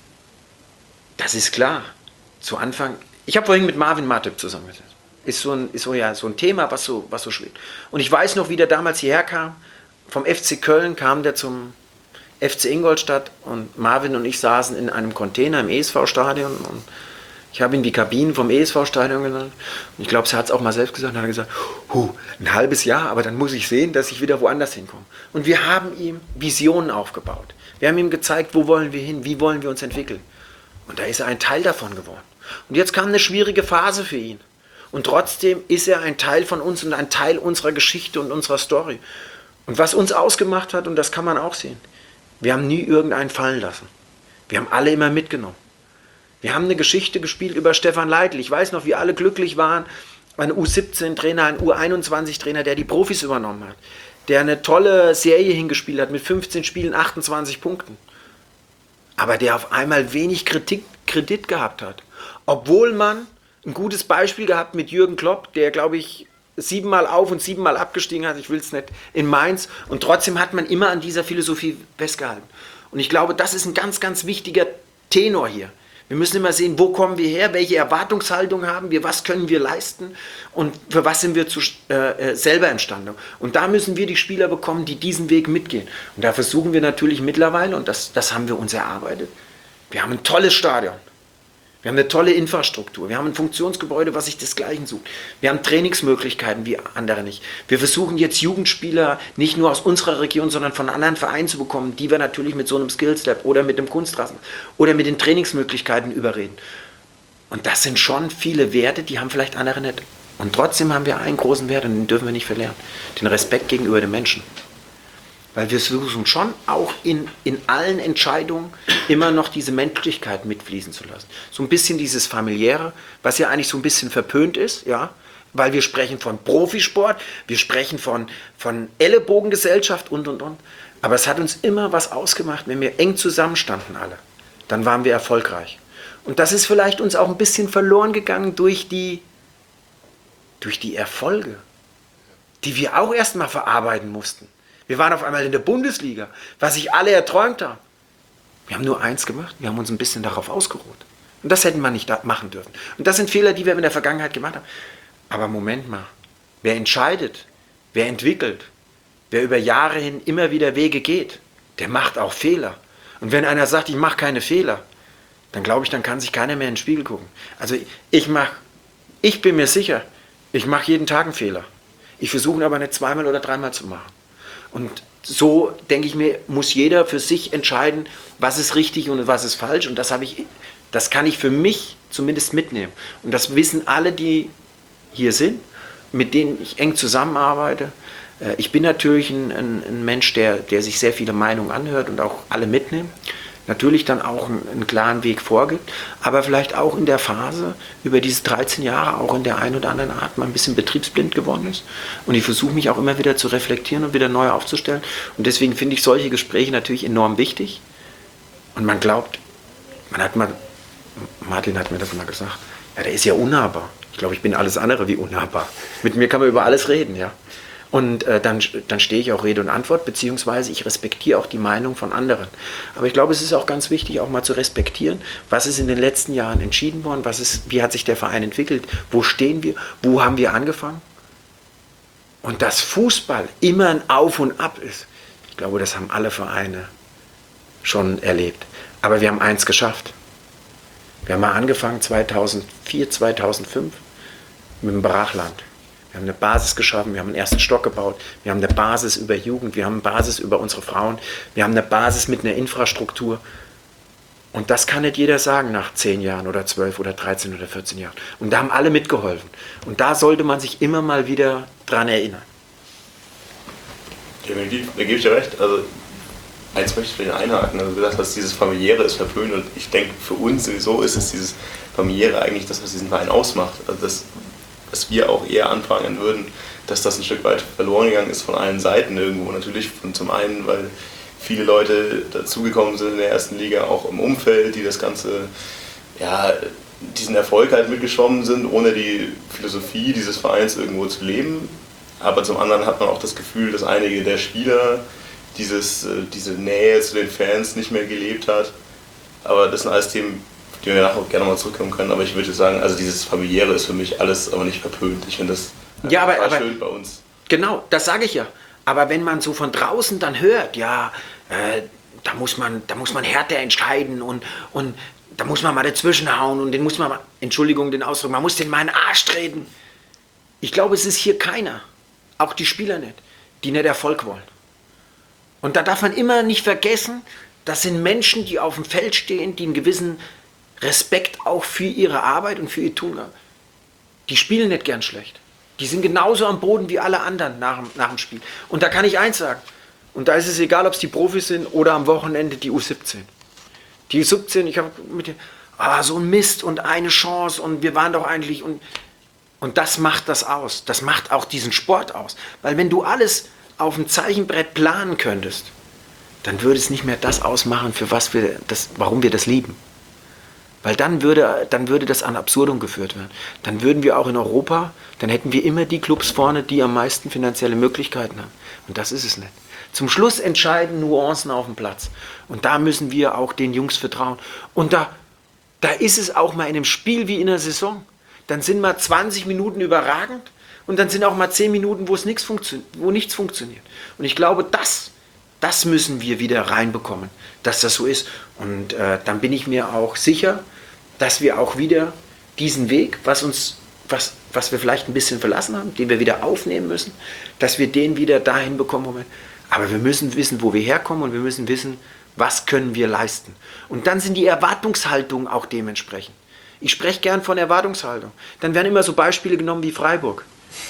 das ist klar. Zu Anfang... Ich habe vorhin mit Marvin Matip zusammengesetzt. Ist so ein, ist so, ja, so ein Thema, was so, was so schwebt. Und ich weiß noch, wie der damals hierher kam. Vom F C Köln kam der zum F C Ingolstadt und Marvin und ich saßen in einem Container im E S V-Stadion und ich habe ihm die Kabinen vom E S V-Stadion genannt. Und ich glaube, er hat es auch mal selbst gesagt. Und dann hat er gesagt, huh, ein halbes Jahr, aber dann muss ich sehen, dass ich wieder woanders hinkomme. Und wir haben ihm Visionen aufgebaut. Wir haben ihm gezeigt, wo wollen wir hin, wie wollen wir uns entwickeln. Und da ist er ein Teil davon geworden. Und jetzt kam eine schwierige Phase für ihn. Und trotzdem ist er ein Teil von uns und ein Teil unserer Geschichte und unserer Story. Und was uns ausgemacht hat, und das kann man auch sehen, wir haben nie irgendeinen fallen lassen. Wir haben alle immer mitgenommen. Wir haben eine Geschichte gespielt über Stefan Leitl. Ich weiß noch, wie alle glücklich waren. Ein U siebzehn Trainer, ein U einundzwanzig Trainer, der die Profis übernommen hat. Der eine tolle Serie hingespielt hat mit fünfzehn Spielen, achtundzwanzig Punkten. Aber der auf einmal wenig Kritik, Kredit gehabt hat. Obwohl man ein gutes Beispiel gehabt mit Jürgen Klopp, der, glaube ich, siebenmal auf und siebenmal abgestiegen hat, ich will es nicht, in Mainz. Und trotzdem hat man immer an dieser Philosophie festgehalten. Und ich glaube, das ist ein ganz, ganz wichtiger Tenor hier. Wir müssen immer sehen, wo kommen wir her, welche Erwartungshaltung haben wir, was können wir leisten und für was sind wir zu, äh, selber imstande. Und da müssen wir die Spieler bekommen, die diesen Weg mitgehen. Und da versuchen wir natürlich mittlerweile, und das, das haben wir uns erarbeitet, wir haben ein tolles Stadion. Wir haben eine tolle Infrastruktur. Wir haben ein Funktionsgebäude, was sich desgleichen sucht. Wir haben Trainingsmöglichkeiten wie andere nicht. Wir versuchen jetzt Jugendspieler nicht nur aus unserer Region, sondern von anderen Vereinen zu bekommen, die wir natürlich mit so einem Skillstep oder mit dem Kunstrasen oder mit den Trainingsmöglichkeiten überreden. Und das sind schon viele Werte, die haben vielleicht andere nicht. Und trotzdem haben wir einen großen Wert und den dürfen wir nicht verlieren. Den Respekt gegenüber den Menschen. Weil wir versuchen schon auch in, in allen Entscheidungen immer noch diese Menschlichkeit mitfließen zu lassen. So ein bisschen dieses Familiäre, was ja eigentlich so ein bisschen verpönt ist, ja, weil wir sprechen von Profisport, wir sprechen von, von Ellenbogengesellschaft und, und, und. Aber es hat uns immer was ausgemacht, wenn wir eng zusammenstanden alle. Dann waren wir erfolgreich. Und das ist vielleicht uns auch ein bisschen verloren gegangen durch die, durch die Erfolge, die wir auch erstmal verarbeiten mussten. Wir waren auf einmal in der Bundesliga, was sich alle erträumt haben. Wir haben nur eins gemacht, wir haben uns ein bisschen darauf ausgeruht. Und das hätten wir nicht machen dürfen. Und das sind Fehler, die wir in der Vergangenheit gemacht haben. Aber Moment mal, wer entscheidet, wer entwickelt, wer über Jahre hin immer wieder Wege geht, der macht auch Fehler. Und wenn einer sagt, ich mache keine Fehler, dann glaube ich, dann kann sich keiner mehr in den Spiegel gucken. Also ich mache, ich bin mir sicher, ich mache jeden Tag einen Fehler. Ich versuche ihn aber nicht zweimal oder dreimal zu machen. Und so, denke ich mir, muss jeder für sich entscheiden, was ist richtig und was ist falsch. Und das habe ich, das kann ich für mich zumindest mitnehmen. Und das wissen alle, die hier sind, mit denen ich eng zusammenarbeite. Äh, ich bin natürlich ein, ein, ein Mensch, der, der sich sehr viele Meinungen anhört und auch alle mitnimmt. Natürlich dann auch einen, einen klaren Weg vorgibt, aber vielleicht auch in der Phase über diese dreizehn Jahre auch in der einen oder anderen Art mal ein bisschen betriebsblind geworden ist. Und ich versuche mich auch immer wieder zu reflektieren und wieder neu aufzustellen. Und deswegen finde ich solche Gespräche natürlich enorm wichtig. Und man glaubt, man hat mal, Martin hat mir das mal gesagt, ja, der ist ja unnahbar. Ich glaube, ich bin alles andere wie unnahbar. Mit mir kann man über alles reden, ja. Und äh, dann, dann stehe ich auch Rede und Antwort, beziehungsweise ich respektiere auch die Meinung von anderen. Aber ich glaube, es ist auch ganz wichtig, auch mal zu respektieren, was ist in den letzten Jahren entschieden worden, was ist, wie hat sich der Verein entwickelt, wo stehen wir, wo haben wir angefangen. Und dass Fußball immer ein Auf und Ab ist, ich glaube, das haben alle Vereine schon erlebt. Aber wir haben eins geschafft. Wir haben mal angefangen zweitausendvier, zweitausendfünf mit dem Brachland. Wir haben eine Basis geschaffen, wir haben einen ersten Stock gebaut, wir haben eine Basis über Jugend, wir haben eine Basis über unsere Frauen, wir haben eine Basis mit einer Infrastruktur. Und das kann nicht jeder sagen nach zehn Jahren oder zwölf oder dreizehn oder vierzehn Jahren. Und da haben alle mitgeholfen. Und da sollte man sich immer mal wieder dran erinnern. Definitiv, da gebe ich dir recht. Also, eins möchte ich vielleicht einhaken. Also, du gesagt hast, dieses Familiäre ist verpönt. Und ich denke, für uns sowieso ist es dieses Familiäre eigentlich das, was diesen Verein ausmacht. Also das, was wir auch eher anfangen würden, dass das ein Stück weit verloren gegangen ist von allen Seiten irgendwo. Natürlich von, zum einen, weil viele Leute dazugekommen sind in der ersten Liga, auch im Umfeld, die das Ganze, ja, diesen Erfolg halt mitgeschwommen sind, ohne die Philosophie dieses Vereins irgendwo zu leben. Aber zum anderen hat man auch das Gefühl, dass einige der Spieler dieses, diese Nähe zu den Fans nicht mehr gelebt hat. Aber das sind alles Themen, die wir nachher auch gerne mal zurückkommen können. Aber ich würde sagen, also dieses Familiäre ist für mich alles aber nicht verpönt. Ich finde das ja, aber, aber, schön bei uns. Genau, das sage ich ja. Aber wenn man so von draußen dann hört, ja, äh, da muss man, da muss man härter entscheiden und, und da muss man mal dazwischen hauen und den muss man mal, Entschuldigung den Ausdruck, man muss den mal in den Arsch treten. Ich glaube, es ist hier keiner, auch die Spieler nicht, die nicht Erfolg wollen. Und da darf man immer nicht vergessen, das sind Menschen, die auf dem Feld stehen, die einen gewissen Respekt auch für ihre Arbeit und für ihr Tun haben. Die spielen nicht gern schlecht. Die sind genauso am Boden wie alle anderen nach, nach dem Spiel. Und da kann ich eins sagen, und da ist es egal, ob es die Profis sind oder am Wochenende die U siebzehn. Die U siebzehn, ich habe mit dem, ah, so ein Mist und eine Chance und wir waren doch eigentlich, und, und das macht das aus. Das macht auch diesen Sport aus. Weil wenn du alles auf dem Zeichenbrett planen könntest, dann würde es nicht mehr das ausmachen, für was wir das, warum wir das lieben. Weil dann würde, dann würde das an Absurdum geführt werden. Dann würden wir auch in Europa, dann hätten wir immer die Clubs vorne, die am meisten finanzielle Möglichkeiten haben. Und das ist es nicht. Zum Schluss entscheiden Nuancen auf dem Platz. Und da müssen wir auch den Jungs vertrauen. Und da, da ist es auch mal in einem Spiel wie in einer Saison. Dann sind mal zwanzig Minuten überragend und dann sind auch mal zehn Minuten, wo es nichts funktio- wo nichts funktioniert. Und ich glaube, das, das müssen wir wieder reinbekommen, dass das so ist. Und äh, dann bin ich mir auch sicher, dass wir auch wieder diesen Weg, was uns, was, was wir vielleicht ein bisschen verlassen haben, den wir wieder aufnehmen müssen, dass wir den wieder dahin bekommen, wo wir, aber wir müssen wissen, wo wir herkommen und wir müssen wissen, was können wir leisten. Und dann sind die Erwartungshaltungen auch dementsprechend. Ich spreche gern von Erwartungshaltung. Dann werden immer so Beispiele genommen wie Freiburg.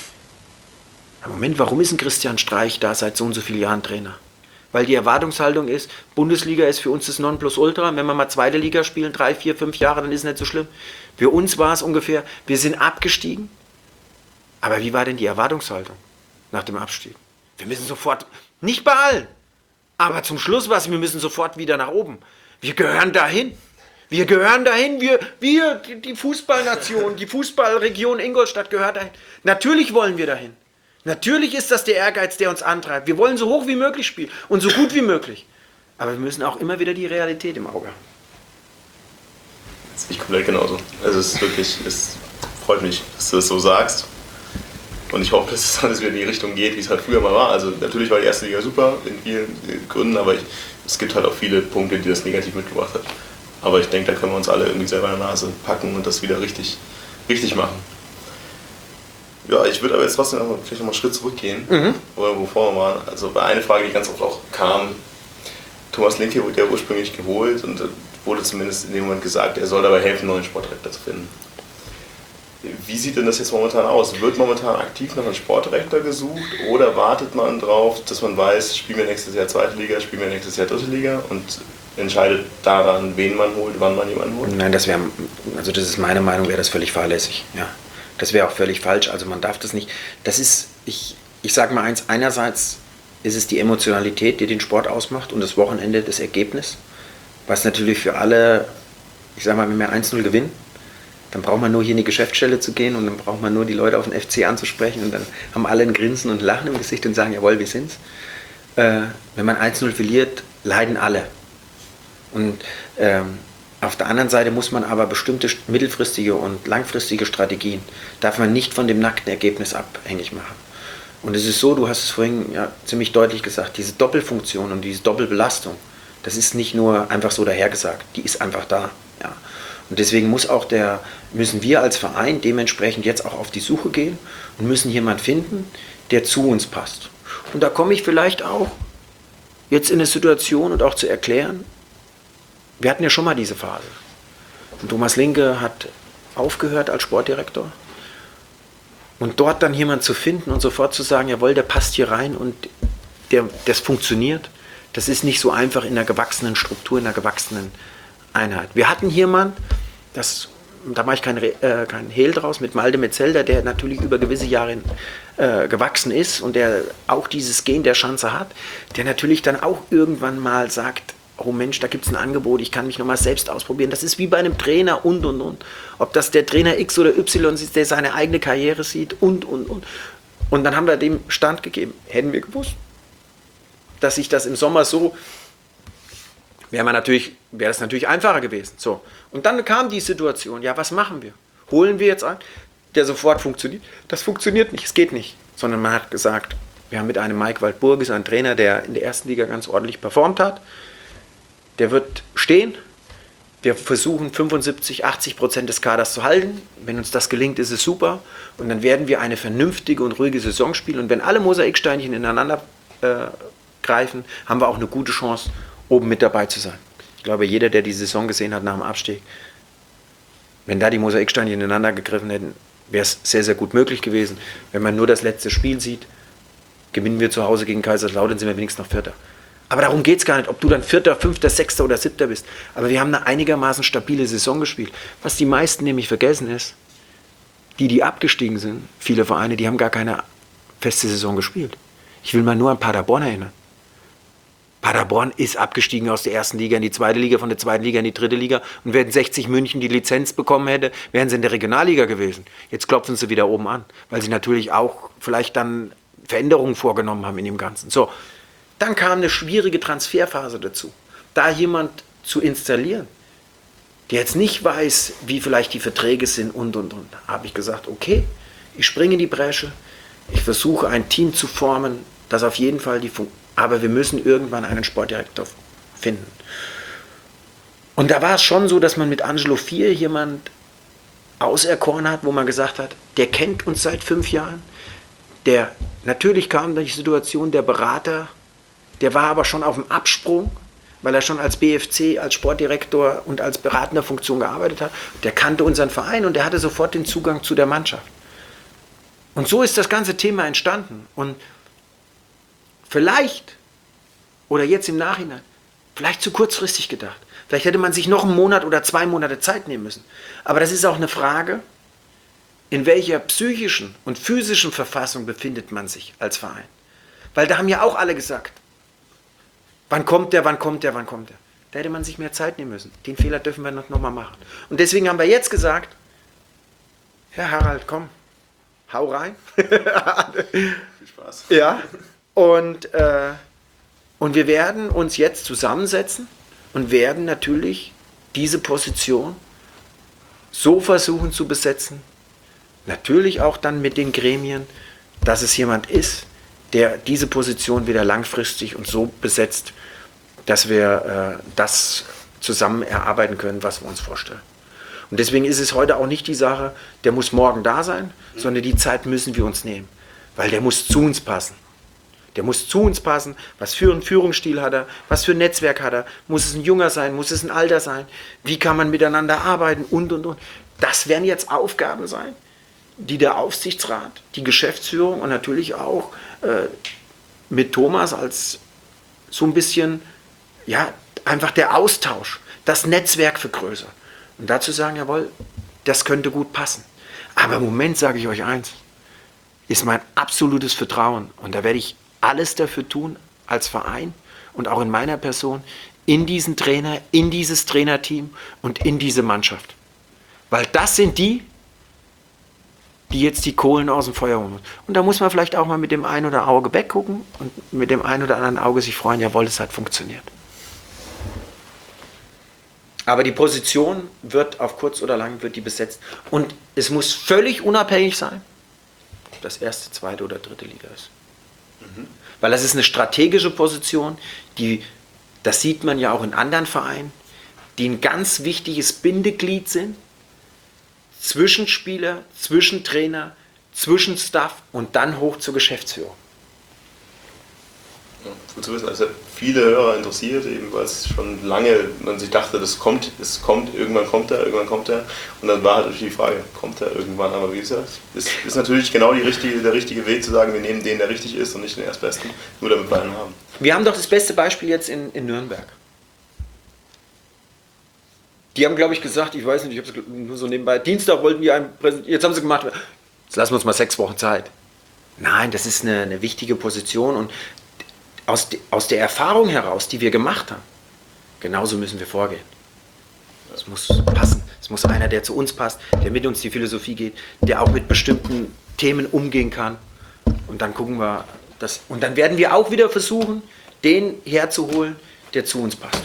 Moment, warum ist ein Christian Streich da seit so und so vielen Jahren Trainer? Weil die Erwartungshaltung ist, Bundesliga ist für uns das Nonplusultra. Wenn wir mal zweite Liga spielen, drei, vier, fünf Jahre, dann ist es nicht so schlimm. Für uns war es ungefähr, wir sind abgestiegen. Aber wie war denn die Erwartungshaltung nach dem Abstieg? Wir müssen sofort, nicht bei allen, aber zum Schluss war es, wir müssen sofort wieder nach oben. Wir gehören dahin. Wir gehören dahin. Wir, wir die Fußballnation, die Fußballregion Ingolstadt gehört dahin. Natürlich wollen wir dahin. Natürlich ist das der Ehrgeiz, der uns antreibt. Wir wollen so hoch wie möglich spielen und so gut wie möglich. Aber wir müssen auch immer wieder die Realität im Auge haben. Das sehe ich komplett genauso. Also es ist wirklich, es freut mich, dass du das so sagst. Und ich hoffe, dass es alles wieder in die Richtung geht, wie es halt früher mal war. Also natürlich war die erste Liga super in vielen Gründen, aber ich, es gibt halt auch viele Punkte, die das negativ mitgebracht hat. Aber ich denke, da können wir uns alle irgendwie selber in der Nase packen und das wieder richtig, richtig machen. Ja, ich würde aber jetzt trotzdem noch, vielleicht noch mal einen Schritt zurückgehen, mhm. oder wovor wir waren. Also bei einer Frage, die ganz oft auch kam, Thomas Linke wurde ja ursprünglich geholt und wurde zumindest in dem Moment gesagt, er soll dabei helfen, einen neuen Sportdirektor zu finden. Wie sieht denn das jetzt momentan aus? Wird momentan aktiv nach einem Sportdirektor gesucht oder wartet man drauf, dass man weiß, spielen wir nächstes Jahr zweite Liga, spielen wir nächstes Jahr dritte Liga und entscheidet daran, wen man holt, wann man jemanden holt? Nein, das wäre, also das ist meine Meinung, wäre das völlig fahrlässig. Ja. Das wäre auch völlig falsch. Also man darf das nicht. Das ist, ich, ich sage mal eins, einerseits ist es die Emotionalität, die den Sport ausmacht und das Wochenende das Ergebnis, was natürlich für alle, ich sage mal, wenn wir eins null gewinnen, dann braucht man nur hier in die Geschäftsstelle zu gehen und dann braucht man nur die Leute auf den F C anzusprechen und dann haben alle ein Grinsen und Lachen im Gesicht und sagen, jawohl, wir sind's. Äh, wenn man eins null verliert, leiden alle. Und ähm, auf der anderen Seite muss man aber bestimmte mittelfristige und langfristige Strategien, darf man nicht von dem nackten Ergebnis abhängig machen. Und es ist so, du hast es vorhin ja ziemlich deutlich gesagt, diese Doppelfunktion und diese Doppelbelastung, das ist nicht nur einfach so dahergesagt, die ist einfach da. Ja. Und deswegen muss auch der, müssen wir als Verein dementsprechend jetzt auch auf die Suche gehen und müssen jemanden finden, der zu uns passt. Und da komme ich vielleicht auch jetzt in eine Situation und auch zu erklären, wir hatten ja schon mal diese Phase. Und Thomas Linke hat aufgehört als Sportdirektor. Und dort dann jemanden zu finden und sofort zu sagen, jawohl, der passt hier rein und der, das funktioniert, das ist nicht so einfach in einer gewachsenen Struktur, in einer gewachsenen Einheit. Wir hatten jemanden, das, da mache ich kein, äh, kein Hehl draus, mit Malte Metzelder, der natürlich über gewisse Jahre äh, gewachsen ist und der auch dieses Gen der Schanze hat, der natürlich dann auch irgendwann mal sagt, oh Mensch, da gibt es ein Angebot, ich kann mich nochmal selbst ausprobieren. Das ist wie bei einem Trainer und, und, und. Ob das der Trainer X oder Y ist, der seine eigene Karriere sieht und, und, und. Und dann haben wir dem Stand gegeben. Hätten wir gewusst, dass sich das im Sommer so, wäre man natürlich, wäre das natürlich einfacher gewesen. So. Und dann kam die Situation, ja, was machen wir? Holen wir jetzt einen, der sofort funktioniert? Das funktioniert nicht, es geht nicht. Sondern man hat gesagt, wir haben mit einem Mike Waldburgis einen Trainer, der in der ersten Liga ganz ordentlich performt hat. Der wird stehen. Wir versuchen fünfundsiebzig, achtzig Prozent des Kaders zu halten. Wenn uns das gelingt, ist es super. Und dann werden wir eine vernünftige und ruhige Saison spielen. Und wenn alle Mosaiksteinchen ineinander äh, greifen, haben wir auch eine gute Chance, oben mit dabei zu sein. Ich glaube, jeder, der die Saison gesehen hat nach dem Abstieg, wenn da die Mosaiksteinchen ineinander gegriffen hätten, wäre es sehr, sehr gut möglich gewesen. Wenn man nur das letzte Spiel sieht, gewinnen wir zu Hause gegen Kaiserslautern, sind wir wenigstens noch Vierter. Aber darum geht es gar nicht, ob du dann Vierter, Fünfter, Sechster oder Siebter bist. Aber wir haben eine einigermaßen stabile Saison gespielt. Was die meisten nämlich vergessen ist, die, die abgestiegen sind, viele Vereine, die haben gar keine feste Saison gespielt. Ich will mal nur an Paderborn erinnern. Paderborn ist abgestiegen aus der ersten Liga in die zweite Liga, von der zweiten Liga in die dritte Liga. Und wenn sechzig München die Lizenz bekommen hätte, wären sie in der Regionalliga gewesen. Jetzt klopfen sie wieder oben an, weil sie natürlich auch vielleicht dann Veränderungen vorgenommen haben in dem Ganzen. So. Dann kam eine schwierige Transferphase dazu. Da jemand zu installieren, der jetzt nicht weiß, wie vielleicht die Verträge sind und, und, und, habe ich gesagt, okay, ich springe in die Bresche, ich versuche ein Team zu formen, das auf jeden Fall die Funktion, aber wir müssen irgendwann einen Sportdirektor finden. Und da war es schon so, dass man mit Angelo Vier jemand auserkoren hat, wo man gesagt hat, der kennt uns seit fünf Jahren, der, natürlich kam die Situation, der Berater, der war aber schon auf dem Absprung, weil er schon als B F C, als Sportdirektor und als beratender Funktion gearbeitet hat. Der kannte unseren Verein und der hatte sofort den Zugang zu der Mannschaft. Und so ist das ganze Thema entstanden. Und vielleicht, oder jetzt im Nachhinein, vielleicht zu kurzfristig gedacht. Vielleicht hätte man sich noch einen Monat oder zwei Monate Zeit nehmen müssen. Aber das ist auch eine Frage, in welcher psychischen und physischen Verfassung befindet man sich als Verein. Weil da haben ja auch alle gesagt, wann kommt der, wann kommt der, wann kommt der. Da hätte man sich mehr Zeit nehmen müssen. Den Fehler dürfen wir noch, noch mal machen. Und deswegen haben wir jetzt gesagt, Herr Harald, komm, hau rein. Viel Spaß. Ja, und, äh, und wir werden uns jetzt zusammensetzen und werden natürlich diese Position so versuchen zu besetzen, natürlich auch dann mit den Gremien, dass es jemand ist, der diese Position wieder langfristig und so besetzt, dass wir äh, das zusammen erarbeiten können, was wir uns vorstellen. Und deswegen ist es heute auch nicht die Sache, der muss morgen da sein, sondern die Zeit müssen wir uns nehmen, weil der muss zu uns passen. Der muss zu uns passen, was für einen Führungsstil hat er, was für ein Netzwerk hat er, muss es ein Junger sein, muss es ein Alter sein, wie kann man miteinander arbeiten und, und, und. Das werden jetzt Aufgaben sein, die der Aufsichtsrat, die Geschäftsführung und natürlich auch äh, mit Thomas als so ein bisschen, ja, einfach der Austausch, das Netzwerk vergrößern. Und dazu sagen, jawohl, das könnte gut passen. Aber im Moment sage ich euch eins, ist mein absolutes Vertrauen. Und da werde ich alles dafür tun, als Verein und auch in meiner Person, in diesen Trainer, in dieses Trainerteam und in diese Mannschaft. Weil das sind die, die jetzt die Kohlen aus dem Feuer holen. Und da muss man vielleicht auch mal mit dem einen oder Auge weggucken und mit dem einen oder anderen Auge sich freuen, jawohl, es hat funktioniert. Aber die Position wird auf kurz oder lang wird die besetzt. Und es muss völlig unabhängig sein, ob das erste, zweite oder dritte Liga ist. Mhm. Weil das ist eine strategische Position, die, das sieht man ja auch in anderen Vereinen, die ein ganz wichtiges Bindeglied sind zwischen Spieler, zwischen Trainer, zwischen Staff und dann hoch zur Geschäftsführung. Ja, gut zu wissen, also viele Hörer interessiert, eben weil es schon lange man sich dachte, das kommt, es kommt, irgendwann kommt er, irgendwann kommt er. Und dann war halt natürlich die Frage, kommt er irgendwann? Aber wie gesagt, es ist natürlich genau die richtige, der richtige Weg zu sagen, wir nehmen den, der richtig ist und nicht den Erstbesten, nur damit wir einen haben. Wir haben doch das beste Beispiel jetzt in, in Nürnberg. Die haben, glaube ich, gesagt, ich weiß nicht, ich habe es nur so nebenbei, Dienstag wollten die einen präsentieren, jetzt haben sie gemacht, jetzt lassen wir uns mal sechs Wochen Zeit. Nein, das ist eine, eine wichtige Position und aus, de, aus der Erfahrung heraus, die wir gemacht haben, genauso müssen wir vorgehen. Es muss passen. Es muss einer, der zu uns passt, der mit uns die Philosophie geht, der auch mit bestimmten Themen umgehen kann. Und dann gucken wir das. Und dann werden wir auch wieder versuchen, den herzuholen, der zu uns passt.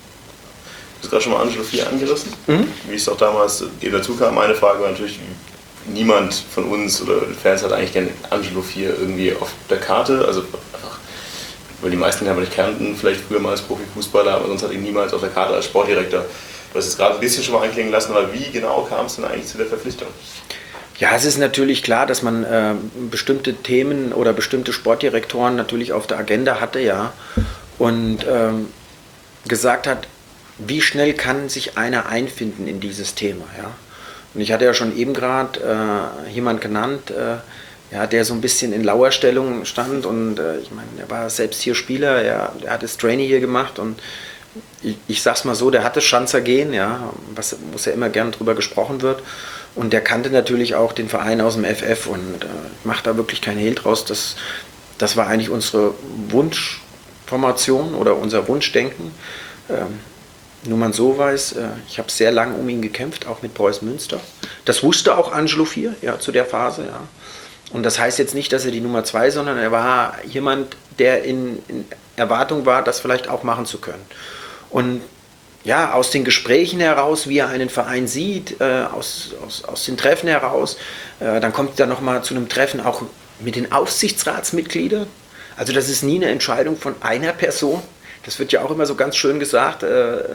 Du hast gerade schon mal Angelo vier angerissen, mhm. wie es auch damals eben dazu kam. Meine Frage war natürlich, niemand von uns oder Fans hat eigentlich gerne Angelo vier irgendwie auf der Karte. Also einfach, weil die meisten haben nicht kannten, vielleicht früher mal als Profifußballer, aber sonst hat ihn niemals auf der Karte als Sportdirektor. Du hast es gerade ein bisschen schon mal anklingen lassen, aber wie genau kam es denn eigentlich zu der Verpflichtung? Ja, es ist natürlich klar, dass man äh, bestimmte Themen oder bestimmte Sportdirektoren natürlich auf der Agenda hatte, ja, und ähm, gesagt hat, wie schnell kann sich einer einfinden in dieses Thema, ja. Und ich hatte ja schon eben gerade äh, jemand genannt, äh, ja, der so ein bisschen in Lauerstellung stand und äh, ich meine, er war selbst hier Spieler, er, er hat das Trainee hier gemacht und ich, ich sag's mal so, der hatte Schanzer gehen, ja, was, wo ja immer gern drüber gesprochen wird. Und der kannte natürlich auch den Verein aus dem F F und äh, macht da wirklich keinen Hehl draus. Das, das war eigentlich unsere Wunschformation oder unser Wunschdenken. Ähm, nur man so weiß, äh, ich habe sehr lange um ihn gekämpft, auch mit Preußen Münster. Das wusste auch Angelo vier, ja, zu der Phase, ja. Und das heißt jetzt nicht, dass er die Nummer zwei, sondern er war jemand, der in, in Erwartung war, das vielleicht auch machen zu können. Und ja, aus den Gesprächen heraus, wie er einen Verein sieht, äh, aus, aus, aus den Treffen heraus, äh, dann kommt er nochmal zu einem Treffen auch mit den Aufsichtsratsmitgliedern. Also das ist nie eine Entscheidung von einer Person. Das wird ja auch immer so ganz schön gesagt. Äh, äh,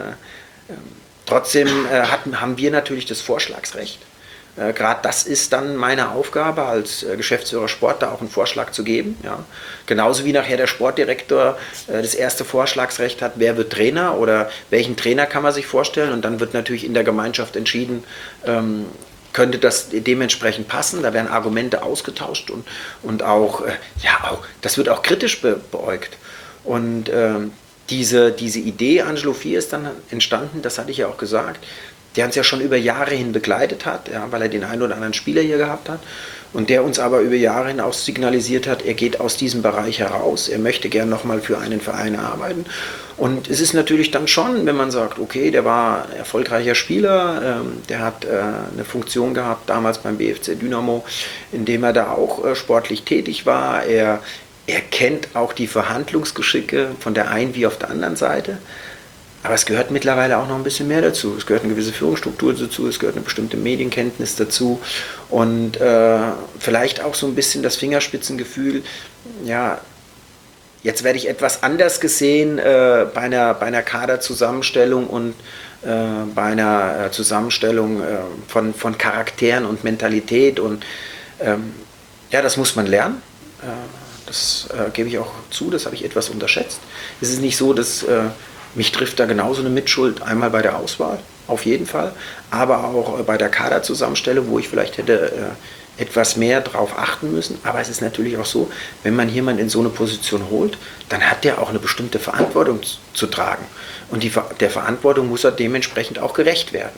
trotzdem äh, hatten, haben wir natürlich das Vorschlagsrecht. Äh, Gerade das ist dann meine Aufgabe als äh, Geschäftsführer Sport, da auch einen Vorschlag zu geben. Ja. Genauso wie nachher der Sportdirektor äh, das erste Vorschlagsrecht hat, wer wird Trainer oder welchen Trainer kann man sich vorstellen. Und dann wird natürlich in der Gemeinschaft entschieden, ähm, könnte das dementsprechend passen. Da werden Argumente ausgetauscht und, und auch, äh, ja, auch, das wird auch kritisch be beäugt. Und ähm, diese, diese Idee, Angelo vier, ist dann entstanden, das hatte ich ja auch gesagt, der uns ja schon über Jahre hin begleitet hat, ja, weil er den einen oder anderen Spieler hier gehabt hat und der uns aber über Jahre hin auch signalisiert hat, er geht aus diesem Bereich heraus, er möchte gern nochmal für einen Verein arbeiten. Und es ist natürlich dann schon, wenn man sagt, okay, der war erfolgreicher Spieler, ähm, der hat äh, eine Funktion gehabt damals beim B F C Dynamo, in dem er da auch äh, sportlich tätig war, er, er kennt auch die Verhandlungsgeschicke von der einen wie auf der anderen Seite. Aber es gehört mittlerweile auch noch ein bisschen mehr dazu. Es gehört eine gewisse Führungsstruktur dazu, es gehört eine bestimmte Medienkenntnis dazu und äh, vielleicht auch so ein bisschen das Fingerspitzengefühl, ja, jetzt werde ich etwas anders gesehen äh, bei einer, bei einer Kaderzusammenstellung und äh, bei einer äh, Zusammenstellung äh, von, von Charakteren und Mentalität und ähm, ja, das muss man lernen. Äh, das äh, gebe ich auch zu, das habe ich etwas unterschätzt. Es ist nicht so, dass äh, mich trifft da genauso eine Mitschuld, einmal bei der Auswahl, auf jeden Fall, aber auch bei der Kaderzusammenstellung, wo ich vielleicht hätte etwas mehr darauf achten müssen. Aber es ist natürlich auch so, wenn man jemanden in so eine Position holt, dann hat der auch eine bestimmte Verantwortung zu, zu tragen. Und die, der Verantwortung muss er dementsprechend auch gerecht werden.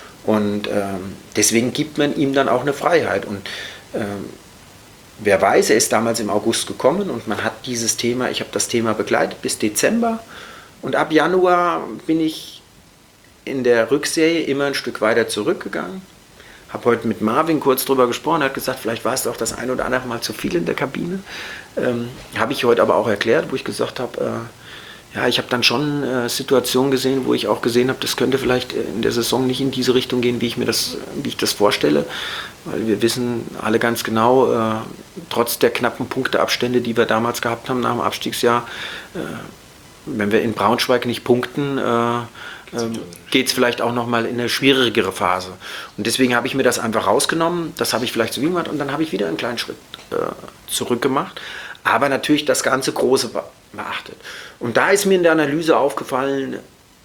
Und ähm, deswegen gibt man ihm dann auch eine Freiheit. Und ähm, wer weiß, er ist damals im August gekommen und man hat dieses Thema, ich habe das Thema begleitet bis Dezember. Und ab Januar bin ich in der Rückserie immer ein Stück weiter zurückgegangen. Habe heute mit Marvin kurz drüber gesprochen, er hat gesagt, vielleicht war es doch das ein oder andere Mal zu viel in der Kabine. Ähm, habe ich heute aber auch erklärt, wo ich gesagt habe, äh, ja, ich habe dann schon äh, Situationen gesehen, wo ich auch gesehen habe, das könnte vielleicht in der Saison nicht in diese Richtung gehen, wie ich mir das, wie ich das vorstelle. Weil wir wissen alle ganz genau, äh, trotz der knappen Punkteabstände, die wir damals gehabt haben nach dem Abstiegsjahr, äh, wenn wir in Braunschweig nicht punkten, äh, ähm, geht es vielleicht auch nochmal in eine schwierigere Phase. Und deswegen habe ich mir das einfach rausgenommen, das habe ich vielleicht so wie gemacht und dann habe ich wieder einen kleinen Schritt äh, zurück gemacht, aber natürlich das ganze Große beachtet. Und da ist mir in der Analyse aufgefallen,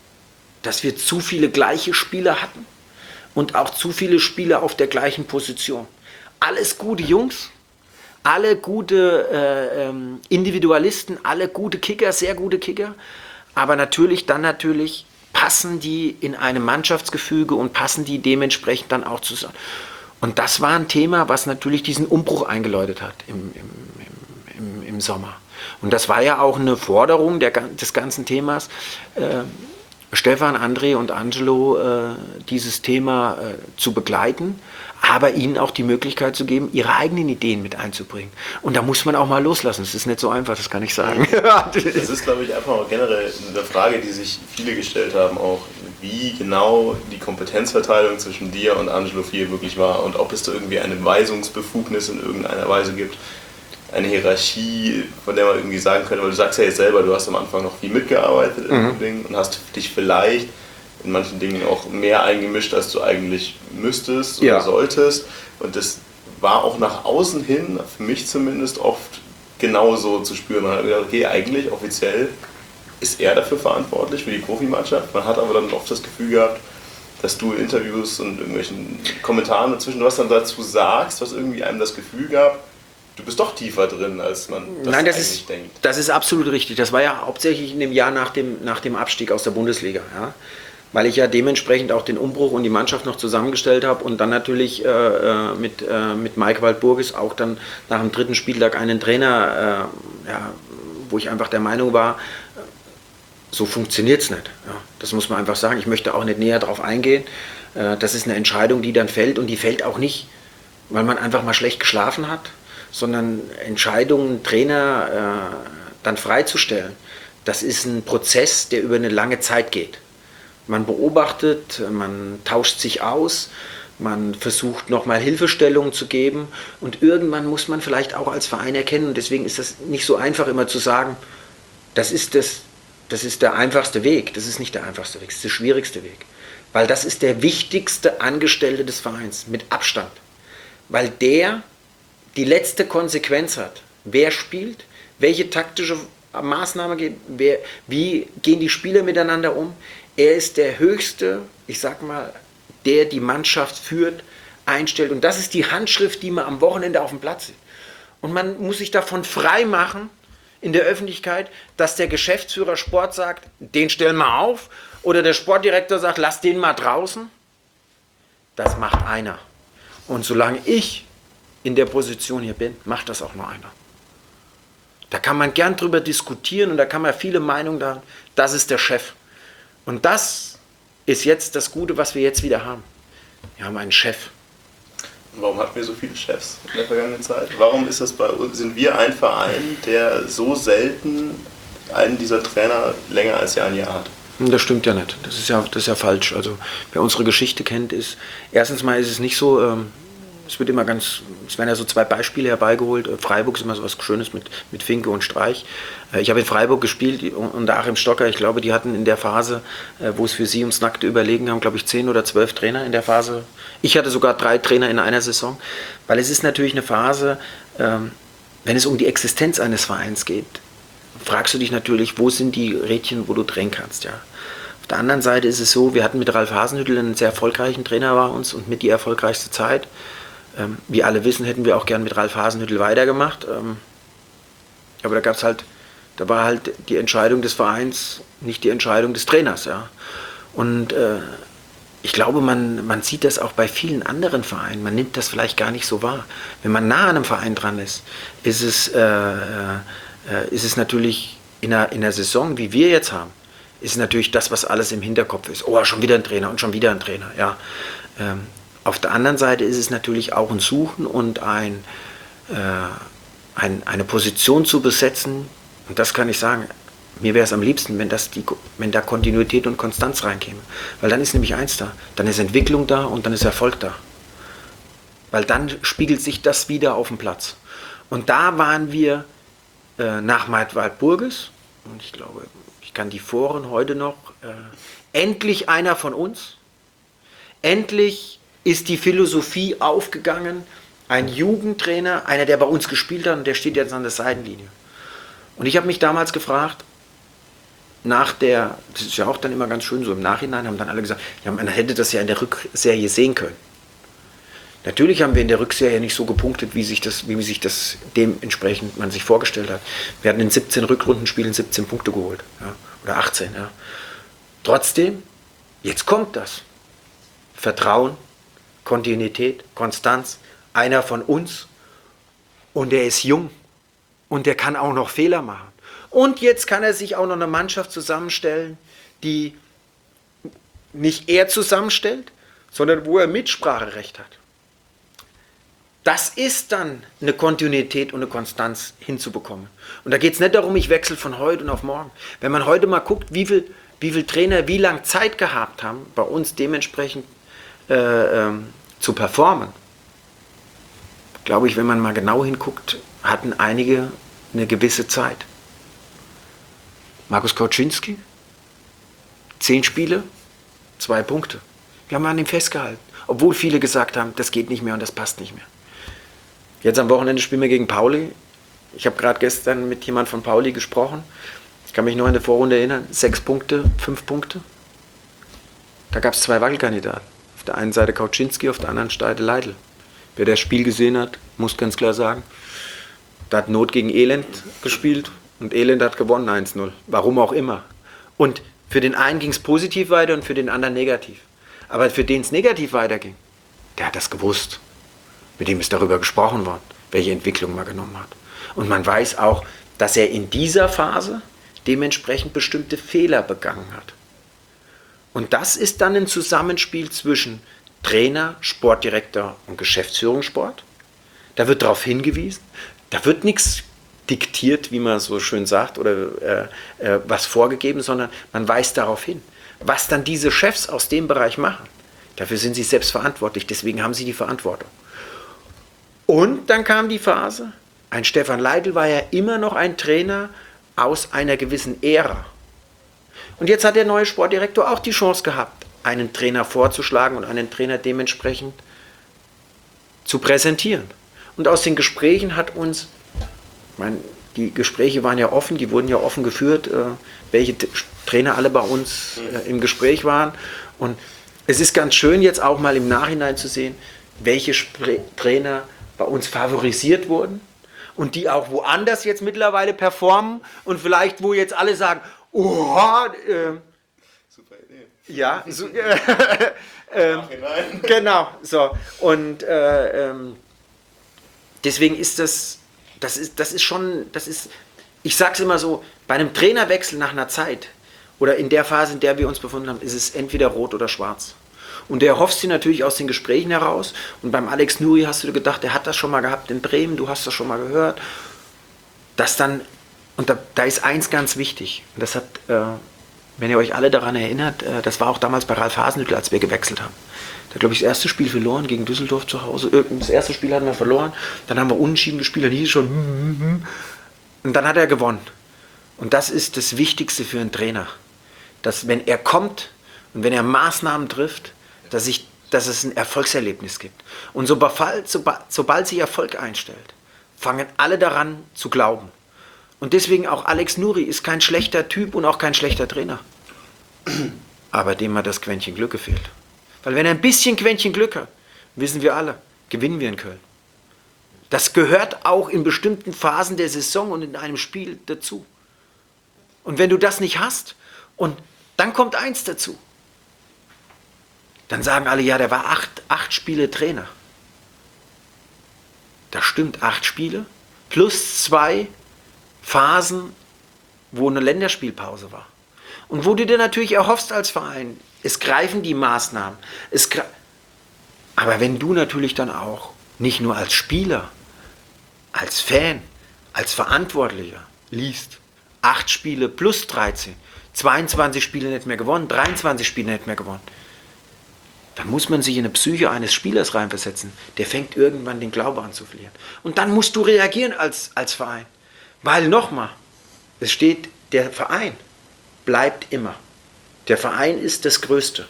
dass wir zu viele gleiche Spieler hatten und auch zu viele Spieler auf der gleichen Position. Alles gute Jungs, alle gute äh, ähm, Individualisten, alle gute Kicker, sehr gute Kicker, aber natürlich dann natürlich passen die in einem Mannschaftsgefüge und passen die dementsprechend dann auch zusammen. Und das war ein Thema, was natürlich diesen Umbruch eingeläutet hat im, im, im, im Sommer. Und das war ja auch eine Forderung der, des ganzen Themas, äh, Stefan, André und Angelo äh, dieses Thema äh, zu begleiten, aber ihnen auch die Möglichkeit zu geben, ihre eigenen Ideen mit einzubringen. Und da muss man auch mal loslassen. Das ist nicht so einfach, das kann ich sagen. Das ist, glaube ich, einfach auch generell eine Frage, die sich viele gestellt haben, auch wie genau die Kompetenzverteilung zwischen dir und Angelo Fier wirklich war und ob es da irgendwie eine Weisungsbefugnis in irgendeiner Weise gibt. Eine Hierarchie, von der man irgendwie sagen könnte, weil du sagst ja jetzt selber, du hast am Anfang noch viel mitgearbeitet in Mhm. den Dingen und hast dich vielleicht in manchen Dingen auch mehr eingemischt, als du eigentlich müsstest oder Ja. solltest. Und das war auch nach außen hin, für mich zumindest, oft genauso zu spüren. Man hat gedacht, okay, eigentlich offiziell ist er dafür verantwortlich, für die Profimannschaft. Man hat aber dann oft das Gefühl gehabt, dass du in Interviews und irgendwelchen Kommentaren dazwischen was dann dazu sagst, was irgendwie einem das Gefühl gab, du bist doch tiefer drin, als man das Nein, das eigentlich ist, denkt. das ist absolut richtig. Das war ja hauptsächlich in dem Jahr nach dem, nach dem Abstieg aus der Bundesliga. Ja? Weil ich ja dementsprechend auch den Umbruch und die Mannschaft noch zusammengestellt habe und dann natürlich äh, mit, äh, mit Mike Waldburgis auch dann nach dem dritten Spieltag einen Trainer, äh, ja, wo ich einfach der Meinung war, so funktioniert es nicht. Ja? Das muss man einfach sagen. Ich möchte auch nicht näher darauf eingehen. Äh, das ist eine Entscheidung, die dann fällt und die fällt auch nicht, weil man einfach mal schlecht geschlafen hat, sondern Entscheidungen, Trainer äh, dann freizustellen, das ist ein Prozess, der über eine lange Zeit geht. Man beobachtet, man tauscht sich aus, man versucht nochmal Hilfestellungen zu geben und irgendwann muss man vielleicht auch als Verein erkennen, und deswegen ist das nicht so einfach immer zu sagen, das ist, das, das ist der einfachste Weg, das ist nicht der einfachste Weg, das ist der schwierigste Weg, weil das ist der wichtigste Angestellte des Vereins, mit Abstand, weil der die letzte Konsequenz hat, wer spielt, welche taktische Maßnahme geht, wer, wie gehen die Spieler miteinander um. Er ist der Höchste, ich sag mal, der die Mannschaft führt, einstellt. Und das ist die Handschrift, die man am Wochenende auf dem Platz sieht. Und man muss sich davon frei machen in der Öffentlichkeit, dass der Geschäftsführer Sport sagt, den stellen wir auf, oder der Sportdirektor sagt, lass den mal draußen. Das macht einer. Und solange ich in der Position hier bin, macht das auch nur einer. Da kann man gern drüber diskutieren und da kann man viele Meinungen da, das ist der Chef. Und das ist jetzt das Gute, was wir jetzt wieder haben. Wir haben einen Chef. Warum hatten wir so viele Chefs in der vergangenen Zeit? Warum ist das bei uns, sind wir ein Verein, der so selten einen dieser Trainer länger als ja ein Jahr hat? Das stimmt ja nicht. Das ist ja, das ist ja falsch. Also wer unsere Geschichte kennt, ist, erstens mal ist es nicht so, ähm, es wird immer ganz, es werden ja so zwei Beispiele herbeigeholt. Freiburg ist immer so was Schönes mit, mit Finke und Streich. Ich habe in Freiburg gespielt unter Achim Stocker. Ich glaube, die hatten in der Phase, wo es für sie ums nackte Überlegen haben, glaube ich, zehn oder zwölf Trainer in der Phase. Ich hatte sogar drei Trainer in einer Saison, weil es ist natürlich eine Phase, wenn es um die Existenz eines Vereins geht, fragst du dich natürlich, wo sind die Rädchen, wo du drehen kannst, ja. Auf der anderen Seite ist es so, wir hatten mit Ralf Hasenhüttl einen sehr erfolgreichen Trainer bei uns und mit die erfolgreichste Zeit. Ähm, wie alle wissen, hätten wir auch gern mit Ralf Hasenhüttl weitergemacht. Ähm, aber da gab es halt, da war halt die Entscheidung des Vereins, nicht die Entscheidung des Trainers. Ja. Und äh, ich glaube, man, man sieht das auch bei vielen anderen Vereinen. Man nimmt das vielleicht gar nicht so wahr. Wenn man nah an einem Verein dran ist, ist es, äh, äh, ist es natürlich in einer, in einer Saison, wie wir jetzt haben, ist natürlich das, was alles im Hinterkopf ist. Oh, schon wieder ein Trainer und schon wieder ein Trainer. Ja. Ähm, auf der anderen Seite ist es natürlich auch ein Suchen und ein, äh, ein, eine Position zu besetzen. Und das kann ich sagen, mir wäre es am liebsten, wenn, das die, wenn da Kontinuität und Konstanz reinkäme. Weil dann ist nämlich eins da. Dann ist Entwicklung da und dann ist Erfolg da. Weil dann spiegelt sich das wieder auf dem Platz. Und da waren wir äh, nach Maid-Waldburgis, und ich glaube, ich kann die Foren heute noch, äh, endlich einer von uns. Endlich ist die Philosophie aufgegangen. Ein Jugendtrainer, einer, der bei uns gespielt hat, und der steht jetzt an der Seitenlinie. Und ich habe mich damals gefragt, nach der, das ist ja auch dann immer ganz schön, so im Nachhinein haben dann alle gesagt, ja, man hätte das ja in der Rückserie sehen können. Natürlich haben wir in der Rückserie nicht so gepunktet, wie sich das, wie sich das dementsprechend man sich vorgestellt hat. Wir hatten in siebzehn Rückrundenspielen siebzehn Punkte geholt, ja, oder achtzehn. Ja. Trotzdem, jetzt kommt das. Vertrauen, Kontinuität, Konstanz, einer von uns, und er ist jung und der kann auch noch Fehler machen. Und jetzt kann er sich auch noch eine Mannschaft zusammenstellen, die nicht er zusammenstellt, sondern wo er Mitspracherecht hat. Das ist dann eine Kontinuität und eine Konstanz hinzubekommen. Und da geht es nicht darum, ich wechsle von heute und auf morgen. Wenn man heute mal guckt, wie viel, wie viel Trainer wie lange Zeit gehabt haben, bei uns dementsprechend äh, ähm, zu performen, glaube ich, wenn man mal genau hinguckt, hatten einige eine gewisse Zeit. Markus Kauczynski, zehn Spiele, zwei Punkte. Wir haben an ihm festgehalten, obwohl viele gesagt haben, das geht nicht mehr und das passt nicht mehr. Jetzt am Wochenende spielen wir gegen Pauli. Ich habe gerade gestern mit jemand von Pauli gesprochen. Ich kann mich noch in der Vorrunde erinnern, sechs Punkte, fünf Punkte. Da gab es zwei Wackelkandidaten. Auf der einen Seite Kauczynski, auf der anderen Seite Leitl. Wer das Spiel gesehen hat, muss ganz klar sagen, da hat Not gegen Elend gespielt. Und Elend hat gewonnen eins null. Warum auch immer. Und für den einen ging es positiv weiter und für den anderen negativ. Aber für den es negativ weiterging, der hat das gewusst. Mit dem ist darüber gesprochen worden, welche Entwicklung man genommen hat. Und man weiß auch, dass er in dieser Phase dementsprechend bestimmte Fehler begangen hat. Und das ist dann ein Zusammenspiel zwischen Trainer, Sportdirektor und Geschäftsführungssport. Da wird darauf hingewiesen. Da wird nichts diktiert, wie man so schön sagt, oder äh, äh, was vorgegeben, sondern man weist darauf hin. Was dann diese Chefs aus dem Bereich machen, dafür sind sie selbst verantwortlich, deswegen haben sie die Verantwortung. Und dann kam die Phase, ein Stefan Leitl war ja immer noch ein Trainer aus einer gewissen Ära. Und jetzt hat der neue Sportdirektor auch die Chance gehabt, einen Trainer vorzuschlagen und einen Trainer dementsprechend zu präsentieren. Und aus den Gesprächen hat uns, ich meine, die Gespräche waren ja offen, die wurden ja offen geführt, äh, welche T- Trainer alle bei uns äh, im Gespräch waren. Und es ist ganz schön jetzt auch mal im Nachhinein zu sehen, welche Spre- Trainer bei uns favorisiert wurden und die auch woanders jetzt mittlerweile performen und vielleicht wo jetzt alle sagen, oha, äh, Super Idee. ja, so, äh, äh, genau, so. Und äh, ähm, deswegen ist das, das ist, das ist schon, das ist, ich sag's immer so, bei einem Trainerwechsel nach einer Zeit oder in der Phase, in der wir uns befunden haben, ist es entweder rot oder schwarz. Und der erhoffst du natürlich aus den Gesprächen heraus. Und beim Alex Nuri hast du gedacht, der hat das schon mal gehabt in Bremen, du hast das schon mal gehört. Dass dann, und da, da ist eins ganz wichtig, und das hat, äh, wenn ihr euch alle daran erinnert, äh, das war auch damals bei Ralf Hasenhüttl, als wir gewechselt haben. Da glaube ich das erste Spiel verloren gegen Düsseldorf zu Hause. Das erste Spiel hatten wir verloren, dann haben wir unentschieden gespielt, dann hieß es schon, und dann hat er gewonnen. Und das ist das Wichtigste für einen Trainer, dass wenn er kommt und wenn er Maßnahmen trifft, dass, ich, dass es ein Erfolgserlebnis gibt. Und sobald, sobald sich Erfolg einstellt, fangen alle daran zu glauben. Und deswegen auch Alex Nuri ist kein schlechter Typ und auch kein schlechter Trainer. Aber dem hat das Quäntchen Glück gefehlt. Weil wenn er ein bisschen Quäntchen Glück hat, wissen wir alle, gewinnen wir in Köln. Das gehört auch in bestimmten Phasen der Saison und in einem Spiel dazu. Und wenn du das nicht hast, und dann kommt eins dazu, dann sagen alle, ja, der war acht, acht Spiele Trainer. Das stimmt, acht Spiele plus zwei Phasen, wo eine Länderspielpause war. Und wo du dir natürlich erhoffst als Verein, es greifen die Maßnahmen. Es gre- Aber wenn du natürlich dann auch, nicht nur als Spieler, als Fan, als Verantwortlicher liest, acht Spiele plus dreizehn, zweiundzwanzig Spiele nicht mehr gewonnen, dreiundzwanzig Spiele nicht mehr gewonnen, dann muss man sich in eine Psyche eines Spielers reinversetzen. Der fängt irgendwann den Glauben an zu verlieren. Und dann musst du reagieren als, als Verein. Weil nochmal, es steht, der Verein bleibt immer. Der Verein ist das Größte.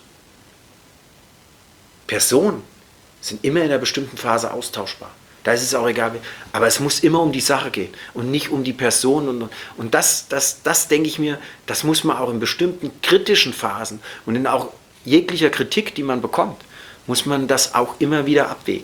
Personen sind immer in einer bestimmten Phase austauschbar. Da ist es auch egal. Aber es muss immer um die Sache gehen und nicht um die Person. Und, und das, das, das denke ich mir, das muss man auch in bestimmten kritischen Phasen und in auch jeglicher Kritik, die man bekommt, muss man das auch immer wieder abwägen.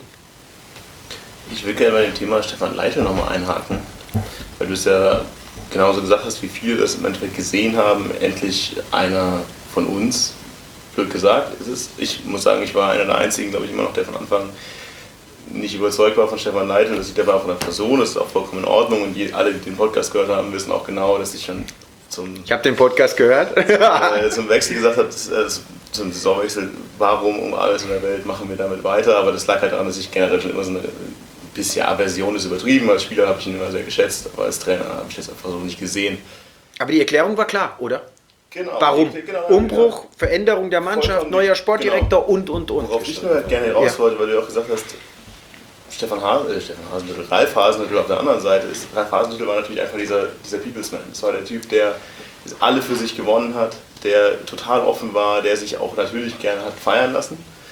Ich will gerne bei dem Thema Stefan Leitl nochmal einhaken, weil du es ja genauso gesagt hast, wie viele das im Endeffekt gesehen haben, endlich einer von uns, blöd gesagt, ist es. Ich muss sagen, ich war einer der einzigen, glaube ich, immer noch, der von Anfang nicht überzeugt war von Stefan Leitl. Das sieht aber von der Person, das ist auch vollkommen in Ordnung und die, alle, die den Podcast gehört haben, wissen auch genau, dass ich schon zum, Ich habe den Podcast gehört. äh, zum Wechsel gesagt habe, dass, äh, zum Saisonwechsel, warum um alles in der Welt machen wir damit weiter, aber das lag halt daran, dass ich generell schon immer so eine bisschen Aversion ist übertrieben. Als Spieler habe ich ihn immer sehr geschätzt, aber als Trainer habe ich das einfach so nicht gesehen. Aber die Erklärung war klar, oder? Genau. Warum? Genau, Umbruch, Veränderung der Mannschaft, Vollkommen, neuer Sportdirektor genau. und, und, und. Worauf ich nur gerne raus Ja. wollte, weil du auch gesagt hast, Stefan, Has äh, Stefan Hasenhüttl, Ralf Hasenhüttl auf der anderen Seite ist. Ralf Hasenhüttl war natürlich einfach dieser, dieser Peoplesman. Das war der Typ, der alle für sich gewonnen hat, der total offen war, der sich auch natürlich gerne hat feiern lassen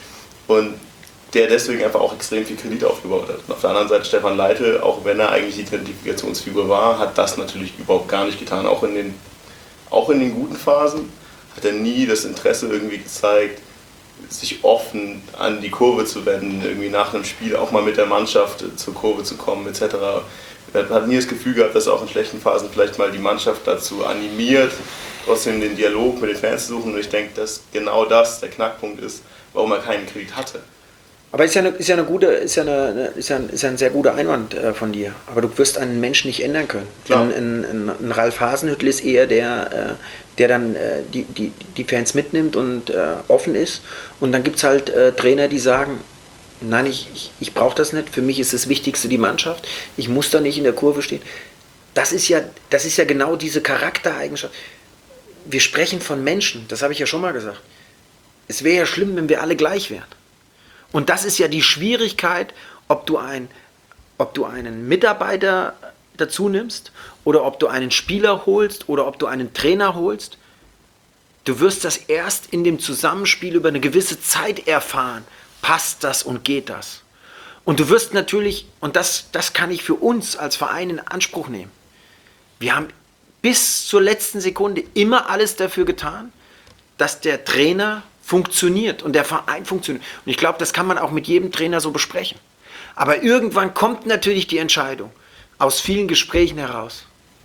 und der deswegen einfach auch extrem viel Kredit aufgebaut hat. Und auf der anderen Seite Stefan Leitl, auch wenn er eigentlich die Identifikationsfigur war, hat das natürlich überhaupt gar nicht getan. Auch in den, auch in den guten Phasen hat er nie das Interesse irgendwie gezeigt, sich offen an die Kurve zu wenden, irgendwie nach einem Spiel auch mal mit der Mannschaft zur Kurve zu kommen et cetera. Er hat nie das Gefühl gehabt, dass er auch in schlechten Phasen vielleicht mal die Mannschaft dazu animiert, trotzdem den Dialog mit den Fans zu suchen. Und ich denke, dass genau das der Knackpunkt ist, warum er keinen Kredit hatte. Aber ist ja, eine, ist ja, eine gute, ist ja, eine, ist ja, ein, ist ja ein sehr guter Einwand äh, von dir. Aber du wirst einen Menschen nicht ändern können. Ein, ein, ein, ein Ralf Hasenhüttl ist eher der, äh, der dann äh, die, die, die Fans mitnimmt und äh, offen ist. Und dann gibt es halt äh, Trainer, die sagen, nein, ich, ich, ich brauche das nicht. Für mich ist das Wichtigste die Mannschaft. Ich muss da nicht in der Kurve stehen. Das ist ja, das ist ja genau diese Charaktereigenschaft. Wir sprechen von Menschen, das habe ich ja schon mal gesagt. Es wäre ja schlimm, wenn wir alle gleich wären. Und das ist ja die Schwierigkeit, ob du, ein, ob du einen Mitarbeiter dazu nimmst oder ob du einen Spieler holst oder ob du einen Trainer holst. Du wirst das erst in dem Zusammenspiel über eine gewisse Zeit erfahren. Passt das und geht das? Und du wirst natürlich, und das, das kann ich für uns als Verein in Anspruch nehmen, wir haben bis zur letzten Sekunde immer alles dafür getan, dass der Trainer funktioniert und der Verein funktioniert. Und ich glaube, das kann man auch mit jedem Trainer so besprechen. Aber irgendwann kommt natürlich die Entscheidung aus vielen Gesprächen heraus.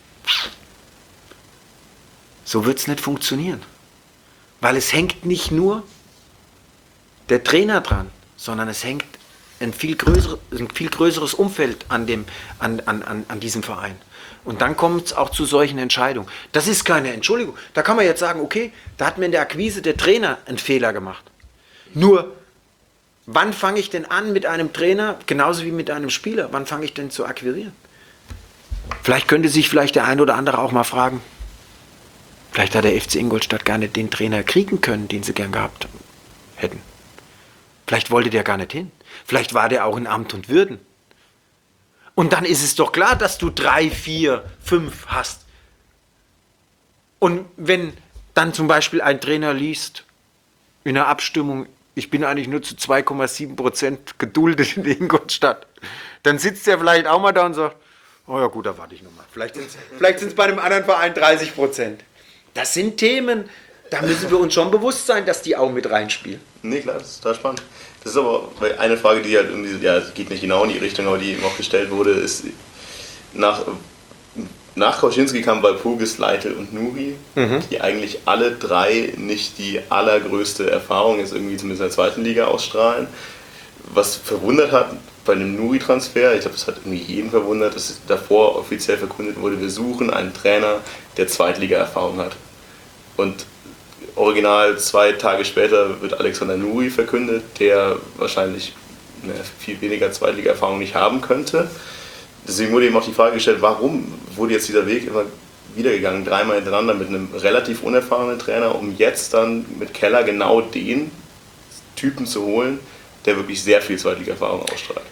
So wird es nicht funktionieren. Weil es hängt nicht nur der Trainer dran, sondern es hängt ein viel größeres, ein viel größeres Umfeld an, dem, an, an, an, an diesem Verein. Und dann kommt es auch zu solchen Entscheidungen. Das ist keine Entschuldigung. Da kann man jetzt sagen, okay, da hat mir in der Akquise der Trainer einen Fehler gemacht. Nur, wann fange ich denn an mit einem Trainer, genauso wie mit einem Spieler, wann fange ich denn zu akquirieren? Vielleicht könnte sich vielleicht der ein oder andere auch mal fragen, vielleicht hat der F C Ingolstadt gar nicht den Trainer kriegen können, den sie gern gehabt hätten. Vielleicht wollte der gar nicht hin. Vielleicht war der auch in Amt und Würden. Und dann ist es doch klar, dass du drei, vier, fünf hast. Und wenn dann zum Beispiel ein Trainer liest in einer Abstimmung, ich bin eigentlich nur zu zwei Komma sieben Prozent geduldet in Ingolstadt, dann sitzt er vielleicht auch mal da und sagt, oh ja gut, da warte ich nochmal. Vielleicht sind es vielleicht bei einem anderen Verein dreißig Prozent. Das sind Themen, Da müssen wir uns schon bewusst sein, dass die auch mit reinspielen. Nee, klar, das ist total spannend. Das ist aber eine Frage, die halt irgendwie, ja, geht nicht genau in die Richtung, aber die eben auch gestellt wurde, ist, nach, nach Kauschinski kamen Walpurgis, Leitl und Nuri, mhm. die eigentlich alle drei nicht die allergrößte Erfahrung jetzt irgendwie zumindest in der zweiten Liga ausstrahlen. Was verwundert hat bei dem Nuri-Transfer, ich glaube, das hat irgendwie jeden verwundert, dass davor offiziell verkündet wurde, wir suchen einen Trainer, der Zweitliga-Erfahrung hat. Und original zwei Tage später wird Alexander Nuri verkündet, der wahrscheinlich eine viel weniger Zweitliga-Erfahrung nicht haben könnte. Deswegen wurde eben auch die Frage gestellt, warum wurde jetzt dieser Weg immer wieder gegangen, dreimal hintereinander mit einem relativ unerfahrenen Trainer, um jetzt dann mit Keller genau den Typen zu holen, der wirklich sehr viel Zweitliga-Erfahrung ausstrahlt.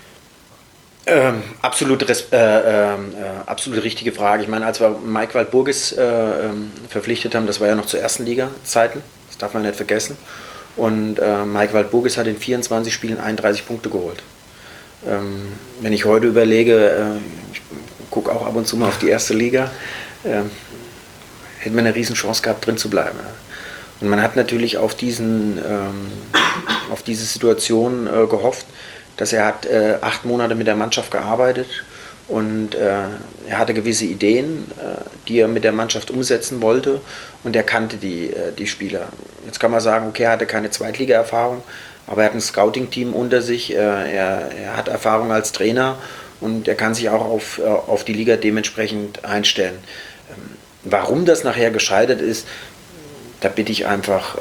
Ähm, absolut, äh, äh, absolut richtige Frage. Ich meine, als wir Mike Walpurgis äh, verpflichtet haben, das war ja noch zu ersten Liga-Zeiten, das darf man nicht vergessen. Und äh, Mike Walpurgis hat in vierundzwanzig Spielen einunddreißig Punkte geholt. Ähm, wenn ich heute überlege, äh, ich gucke auch ab und zu mal auf die erste Liga, äh, hätten wir eine Riesenchance gehabt, drin zu bleiben. Und man hat natürlich auf, diesen, ähm, auf diese Situation äh, gehofft, dass er hat äh, acht Monate mit der Mannschaft gearbeitet und äh, er hatte gewisse Ideen, äh, die er mit der Mannschaft umsetzen wollte und er kannte die, äh, die Spieler. Jetzt kann man sagen, okay, er hatte keine Zweitliga-Erfahrung, aber er hat ein Scouting-Team unter sich, äh, er, er hat Erfahrung als Trainer und er kann sich auch auf, äh, auf die Liga dementsprechend einstellen. Ähm, warum das nachher gescheitert ist, da bitte ich einfach äh,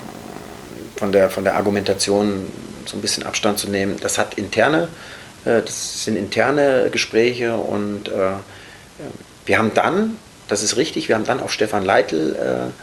von der, von der Argumentation so ein bisschen Abstand zu nehmen. Das hat interne, äh, das sind interne Gespräche und äh, wir haben dann, das ist richtig, wir haben dann auf Stefan Leitl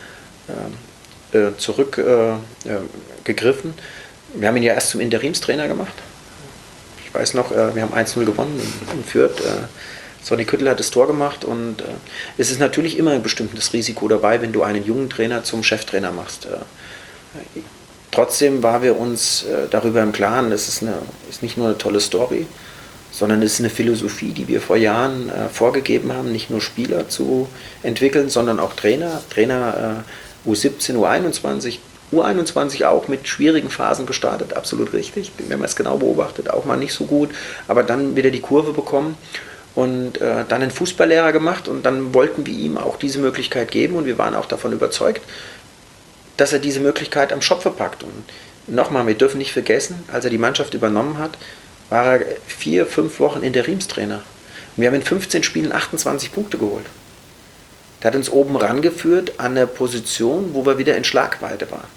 äh, äh, zurückgegriffen. Äh, wir haben ihn ja erst zum Interimstrainer gemacht. Ich weiß noch, äh, wir haben eins null gewonnen in, in Fürth. Äh, Sonny Küttel hat das Tor gemacht und äh, es ist natürlich immer ein bestimmtes Risiko dabei, wenn du einen jungen Trainer zum Cheftrainer machst. Äh, Trotzdem waren wir uns äh, darüber im Klaren, das ist, eine, ist nicht nur eine tolle Story, sondern es ist eine Philosophie, die wir vor Jahren äh, vorgegeben haben, nicht nur Spieler zu entwickeln, sondern auch Trainer. Trainer äh, U siebzehn, U einundzwanzig, U einundzwanzig auch mit schwierigen Phasen gestartet, absolut richtig. Wenn man es genau beobachtet, auch mal nicht so gut, aber dann wieder die Kurve bekommen und äh, dann einen Fußballlehrer gemacht und dann wollten wir ihm auch diese Möglichkeit geben und wir waren auch davon überzeugt, dass er diese Möglichkeit am Schopfe packt. Und nochmal, wir dürfen nicht vergessen, als er die Mannschaft übernommen hat, war er vier, fünf Wochen Interimstrainer. Und wir haben in fünfzehn Spielen achtundzwanzig Punkte geholt. Der hat uns oben rangeführt an der Position, wo wir wieder in Schlagweite waren.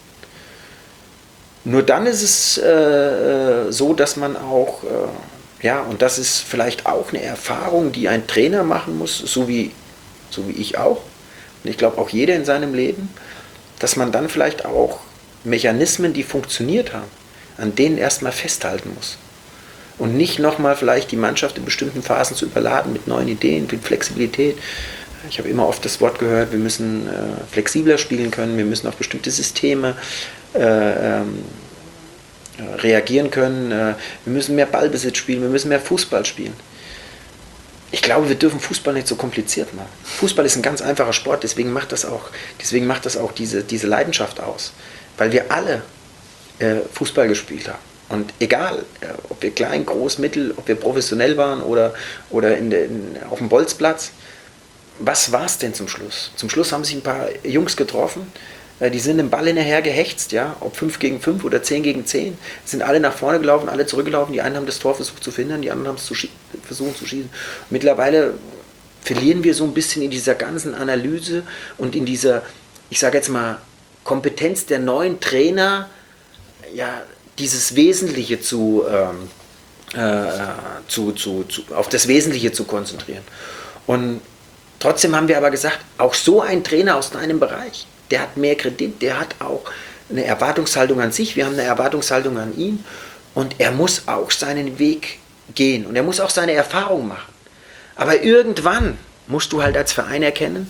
Nur dann ist es äh, so, dass man auch, äh, ja, und das ist vielleicht auch eine Erfahrung, die ein Trainer machen muss, so wie, so wie ich auch. Und ich glaube auch jeder in seinem Leben, dass man dann vielleicht auch Mechanismen, die funktioniert haben, an denen erstmal festhalten muss. Und nicht nochmal vielleicht die Mannschaft in bestimmten Phasen zu überladen mit neuen Ideen, mit Flexibilität. Ich habe immer oft das Wort gehört, wir müssen äh, flexibler spielen können, wir müssen auf bestimmte Systeme äh, ähm, reagieren können, äh, wir müssen mehr Ballbesitz spielen, wir müssen mehr Fußball spielen. Ich glaube, wir dürfen Fußball nicht so kompliziert machen. Fußball ist ein ganz einfacher Sport, deswegen macht das auch, deswegen macht das auch diese, diese Leidenschaft aus. Weil wir alle äh, Fußball gespielt haben. Und egal, äh, ob wir klein, groß, mittel, ob wir professionell waren oder, oder in de, in, auf dem Bolzplatz, was war es denn zum Schluss? Zum Schluss haben sich ein paar Jungs getroffen, äh, die sind dem Ball hinterher gehext, ja, ob fünf gegen fünf oder zehn gegen zehn, sind alle nach vorne gelaufen, alle zurückgelaufen, die einen haben das Tor versucht zu verhindern, die anderen haben es zu schie- versucht zu schießen. Mittlerweile verlieren wir so ein bisschen in dieser ganzen Analyse und in dieser, ich sage jetzt mal, Kompetenz der neuen Trainer, ja, dieses Wesentliche zu, ähm, äh, zu, zu, zu, auf das Wesentliche zu konzentrieren. Und trotzdem haben wir aber gesagt, auch so ein Trainer aus einem Bereich, der hat mehr Kredit, der hat auch eine Erwartungshaltung an sich, wir haben eine Erwartungshaltung an ihn und er muss auch seinen Weg gehen und er muss auch seine Erfahrung machen. Aber irgendwann musst du halt als Verein erkennen,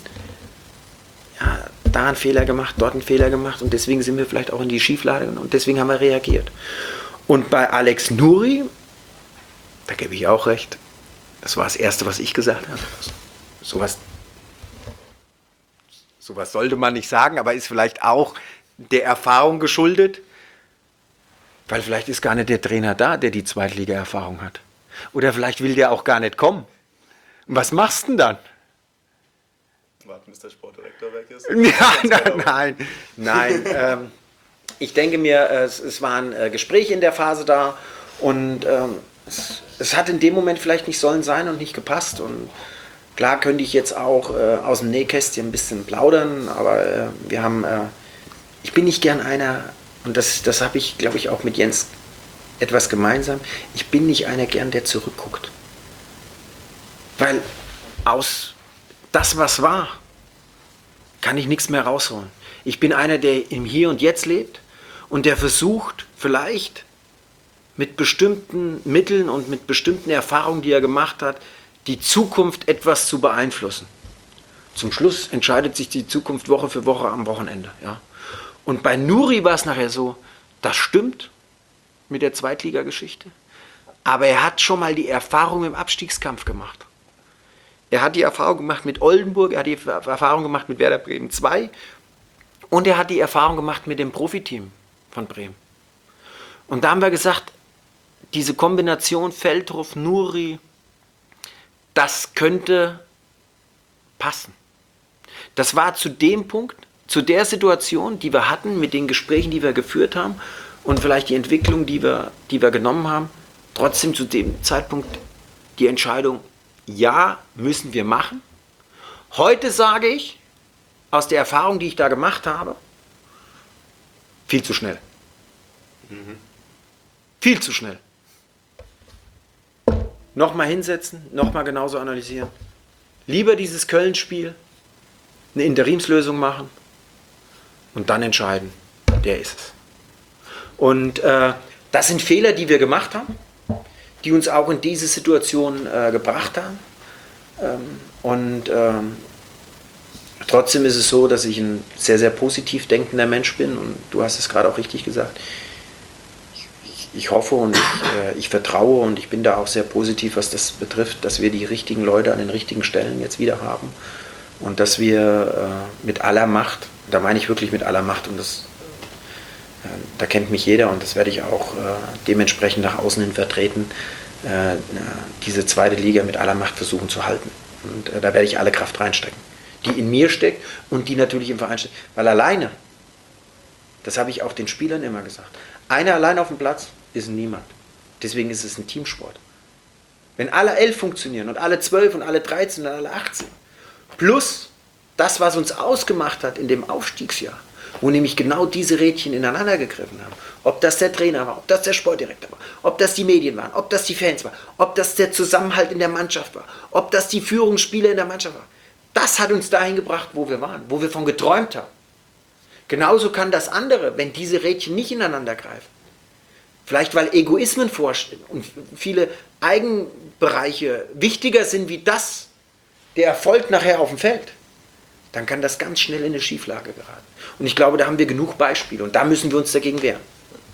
ja, da einen Fehler gemacht, dort einen Fehler gemacht und deswegen sind wir vielleicht auch in die Schieflage und deswegen haben wir reagiert. Und bei Alex Nuri, da gebe ich auch recht, das war das Erste, was ich gesagt habe. Sowas, Sowas sollte man nicht sagen, aber ist vielleicht auch der Erfahrung geschuldet, weil vielleicht ist gar nicht der Trainer da, der die Zweitliga-Erfahrung hat. Oder vielleicht will der auch gar nicht kommen. Und was machst du denn dann? Warten, bis der Sportdirektor weg ist? Ja, nein, nein, nein. ähm, ich denke mir, es, es waren äh, Gespräche in der Phase da und ähm, es, es hat in dem Moment vielleicht nicht sollen sein und nicht gepasst. Und klar könnte ich jetzt auch äh, aus dem Nähkästchen ein bisschen plaudern, aber äh, wir haben, äh, ich bin nicht gern einer, und das, das habe ich, glaube ich, auch mit Jens etwas gemeinsam, ich bin nicht einer gern, der zurückguckt. Weil aus das, was war, kann ich nichts mehr rausholen. Ich bin einer, der im Hier und Jetzt lebt und der versucht, vielleicht mit bestimmten Mitteln und mit bestimmten Erfahrungen, die er gemacht hat, die Zukunft etwas zu beeinflussen. Zum Schluss entscheidet sich die Zukunft Woche für Woche am Wochenende. Ja. Und bei Nuri war es nachher so, das stimmt mit der Zweitligageschichte, aber er hat schon mal die Erfahrung im Abstiegskampf gemacht. Er hat die Erfahrung gemacht mit Oldenburg, er hat die Erfahrung gemacht mit Werder Bremen zwei und er hat die Erfahrung gemacht mit dem Profiteam von Bremen. Und da haben wir gesagt, diese Kombination Feldhoff, Nuri, das könnte passen. Das war zu dem Punkt, zu der Situation, die wir hatten, mit den Gesprächen, die wir geführt haben und vielleicht die Entwicklung, die wir, die wir genommen haben, trotzdem zu dem Zeitpunkt die Entscheidung, ja, müssen wir machen. Heute sage ich, aus der Erfahrung, die ich da gemacht habe, viel zu schnell. Mhm. Viel zu schnell. Nochmal hinsetzen, nochmal genauso analysieren. Lieber dieses Köln-Spiel, eine Interimslösung machen und dann entscheiden, der ist es. Und äh, das sind Fehler, die wir gemacht haben, die uns auch in diese Situation äh, gebracht haben. Ähm, und ähm, trotzdem ist es so, dass ich ein sehr, sehr positiv denkender Mensch bin und du hast es gerade auch richtig gesagt. Ich, ich, ich hoffe und ich, äh, ich vertraue und ich bin da auch sehr positiv, was das betrifft, dass wir die richtigen Leute an den richtigen Stellen jetzt wieder haben und dass wir äh, mit aller Macht, da meine ich wirklich mit aller Macht und das da kennt mich jeder und das werde ich auch äh, dementsprechend nach außen hin vertreten, äh, diese zweite Liga mit aller Macht versuchen zu halten. Und äh, da werde ich alle Kraft reinstecken, die in mir steckt und die natürlich im Verein steckt. Weil alleine, das habe ich auch den Spielern immer gesagt, einer allein auf dem Platz ist niemand. Deswegen ist es ein Teamsport. Wenn alle elf funktionieren und alle zwölf und alle dreizehn und alle achtzehn, plus das, was uns ausgemacht hat in dem Aufstiegsjahr, wo nämlich genau diese Rädchen ineinander gegriffen haben. Ob das der Trainer war, ob das der Sportdirektor war, ob das die Medien waren, ob das die Fans waren, ob das der Zusammenhalt in der Mannschaft war, ob das die Führungsspieler in der Mannschaft war. Das hat uns dahin gebracht, wo wir waren, wo wir von geträumt haben. Genauso kann das andere, wenn diese Rädchen nicht ineinander greifen, vielleicht weil Egoismen vorstehen und viele Eigenbereiche wichtiger sind wie das, der Erfolg nachher auf dem Feld, dann kann das ganz schnell in eine Schieflage geraten. Und ich glaube, da haben wir genug Beispiele und da müssen wir uns dagegen wehren.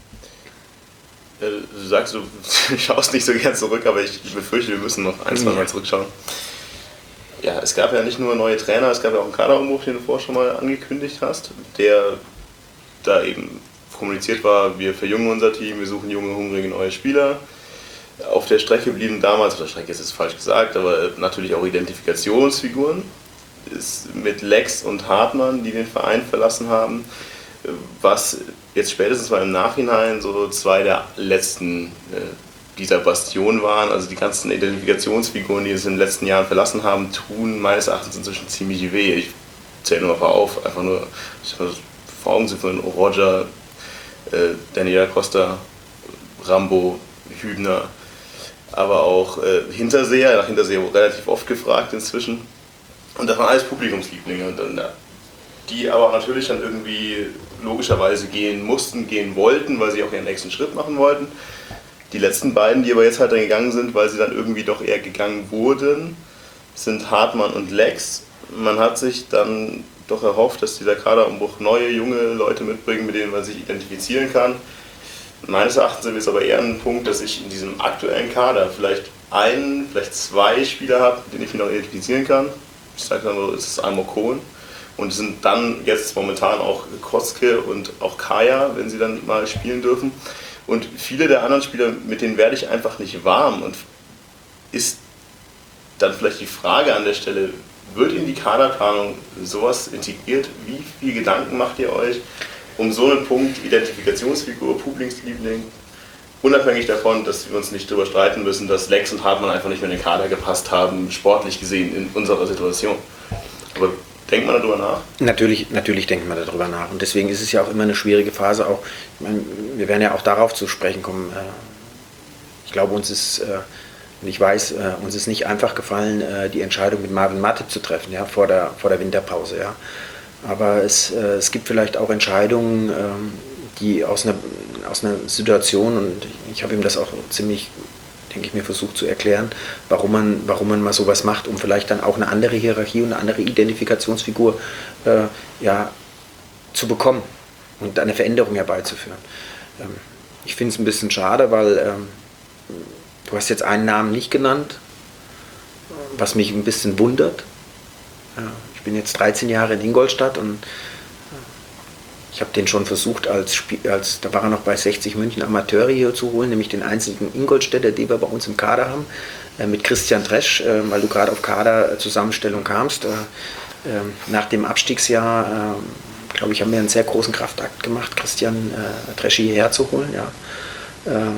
Du sagst, du schaust nicht so gern zurück, aber ich befürchte, wir müssen noch ein, zwei Mal zurückschauen. Ja, es gab ja nicht nur neue Trainer, es gab ja auch einen Kaderumbruch, den du vorher schon mal angekündigt hast, der da eben kommuniziert war, wir verjüngen unser Team, wir suchen junge, hungrige neue Spieler. Auf der Strecke blieben damals, auf der Strecke ist es falsch gesagt, aber natürlich auch Identifikationsfiguren. Ist mit Lex und Hartmann, die den Verein verlassen haben, was jetzt spätestens mal im Nachhinein so zwei der letzten äh, dieser Bastion waren. Also die ganzen Identifikationsfiguren, die es in den letzten Jahren verlassen haben, tun meines Erachtens inzwischen ziemlich weh. Ich zähle nur mal auf, einfach nur vor Augen zu führen, Roger, äh, Daniel Costa, Rambo, Hübner, aber auch äh, Hinterseher, nach Hinterseher relativ oft gefragt inzwischen. Und das waren alles Publikumslieblinge, und dann, die aber natürlich dann irgendwie logischerweise gehen mussten, gehen wollten, weil sie auch ihren nächsten Schritt machen wollten. Die letzten beiden, die aber jetzt halt dann gegangen sind, weil sie dann irgendwie doch eher gegangen wurden, sind Hartmann und Lex. Man hat sich dann doch erhofft, dass dieser Kaderumbruch neue, junge Leute mitbringt, mit denen man sich identifizieren kann. Meines Erachtens sind wir jetzt aber eher ein Punkt, dass ich in diesem aktuellen Kader vielleicht einen, vielleicht zwei Spieler habe, mit denen ich mich noch identifizieren kann. Ich sage dann so, es ist Almor Kohn, und sind dann jetzt momentan auch Koske und auch Kaya, wenn sie dann mal spielen dürfen. Und viele der anderen Spieler, mit denen werde ich einfach nicht warm. Und ist dann vielleicht die Frage an der Stelle, wird in die Kaderplanung sowas integriert? Wie viel Gedanken macht ihr euch um so einen Punkt, Identifikationsfigur, Publikumsliebling, unabhängig davon, dass wir uns nicht darüber streiten müssen, dass Lex und Hartmann einfach nicht mehr in den Kader gepasst haben, sportlich gesehen in unserer Situation. Aber denkt man darüber nach? Natürlich, natürlich denkt man darüber nach. Und deswegen ist es ja auch immer eine schwierige Phase. Auch, ich meine, wir werden ja auch darauf zu sprechen kommen. Ich glaube, uns ist, und ich weiß, uns ist nicht einfach gefallen, die Entscheidung mit Marvin Matip zu treffen, ja, vor der, vor der Winterpause. Ja. Aber es, es gibt vielleicht auch Entscheidungen, die aus einer, aus einer Situation, und ich habe ihm das auch ziemlich, denke ich mir, versucht zu erklären, warum man, warum man mal sowas macht, um vielleicht dann auch eine andere Hierarchie und eine andere Identifikationsfigur äh, ja, zu bekommen und eine Veränderung herbeizuführen. Ähm, ich finde es ein bisschen schade, weil ähm, du hast jetzt einen Namen nicht genannt, was mich ein bisschen wundert. Ja, ich bin jetzt dreizehn Jahre in Ingolstadt und ich habe den schon versucht, als, Spiel, als da war er noch bei sechzig München Amateure hier zu holen, nämlich den einzigen Ingolstädter, den wir bei uns im Kader haben, äh, mit Christian Tresch, äh, weil du gerade auf Kaderzusammenstellung kamst. Äh, äh, nach dem Abstiegsjahr, äh, glaube ich, haben wir einen sehr großen Kraftakt gemacht, Christian äh, Tresch hierher zu holen, ja. äh,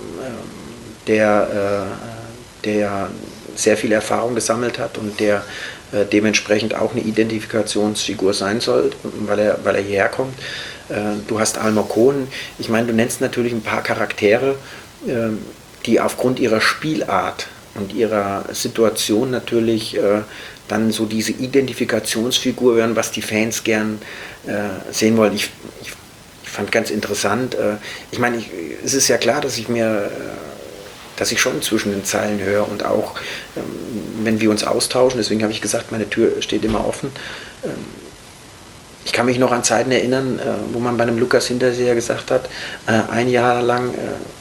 der, äh, der sehr viel Erfahrung gesammelt hat und der äh, dementsprechend auch eine Identifikationsfigur sein soll, weil er, weil er hierher kommt. Äh, du hast Almar Kohn. Ich meine, du nennst natürlich ein paar Charaktere, äh, die aufgrund ihrer Spielart und ihrer Situation natürlich äh, dann so diese Identifikationsfigur werden, was die Fans gern äh, sehen wollen. Ich, ich, ich fand ganz interessant, äh, ich meine, ich, es ist ja klar, dass ich mir äh, dass ich schon zwischen den Zeilen höre und auch, ähm, wenn wir uns austauschen, deswegen habe ich gesagt, meine Tür steht immer offen. Ähm, ich kann mich noch an Zeiten erinnern, äh, wo man bei einem Lukas Hinterseher gesagt hat, äh, ein Jahr lang, äh,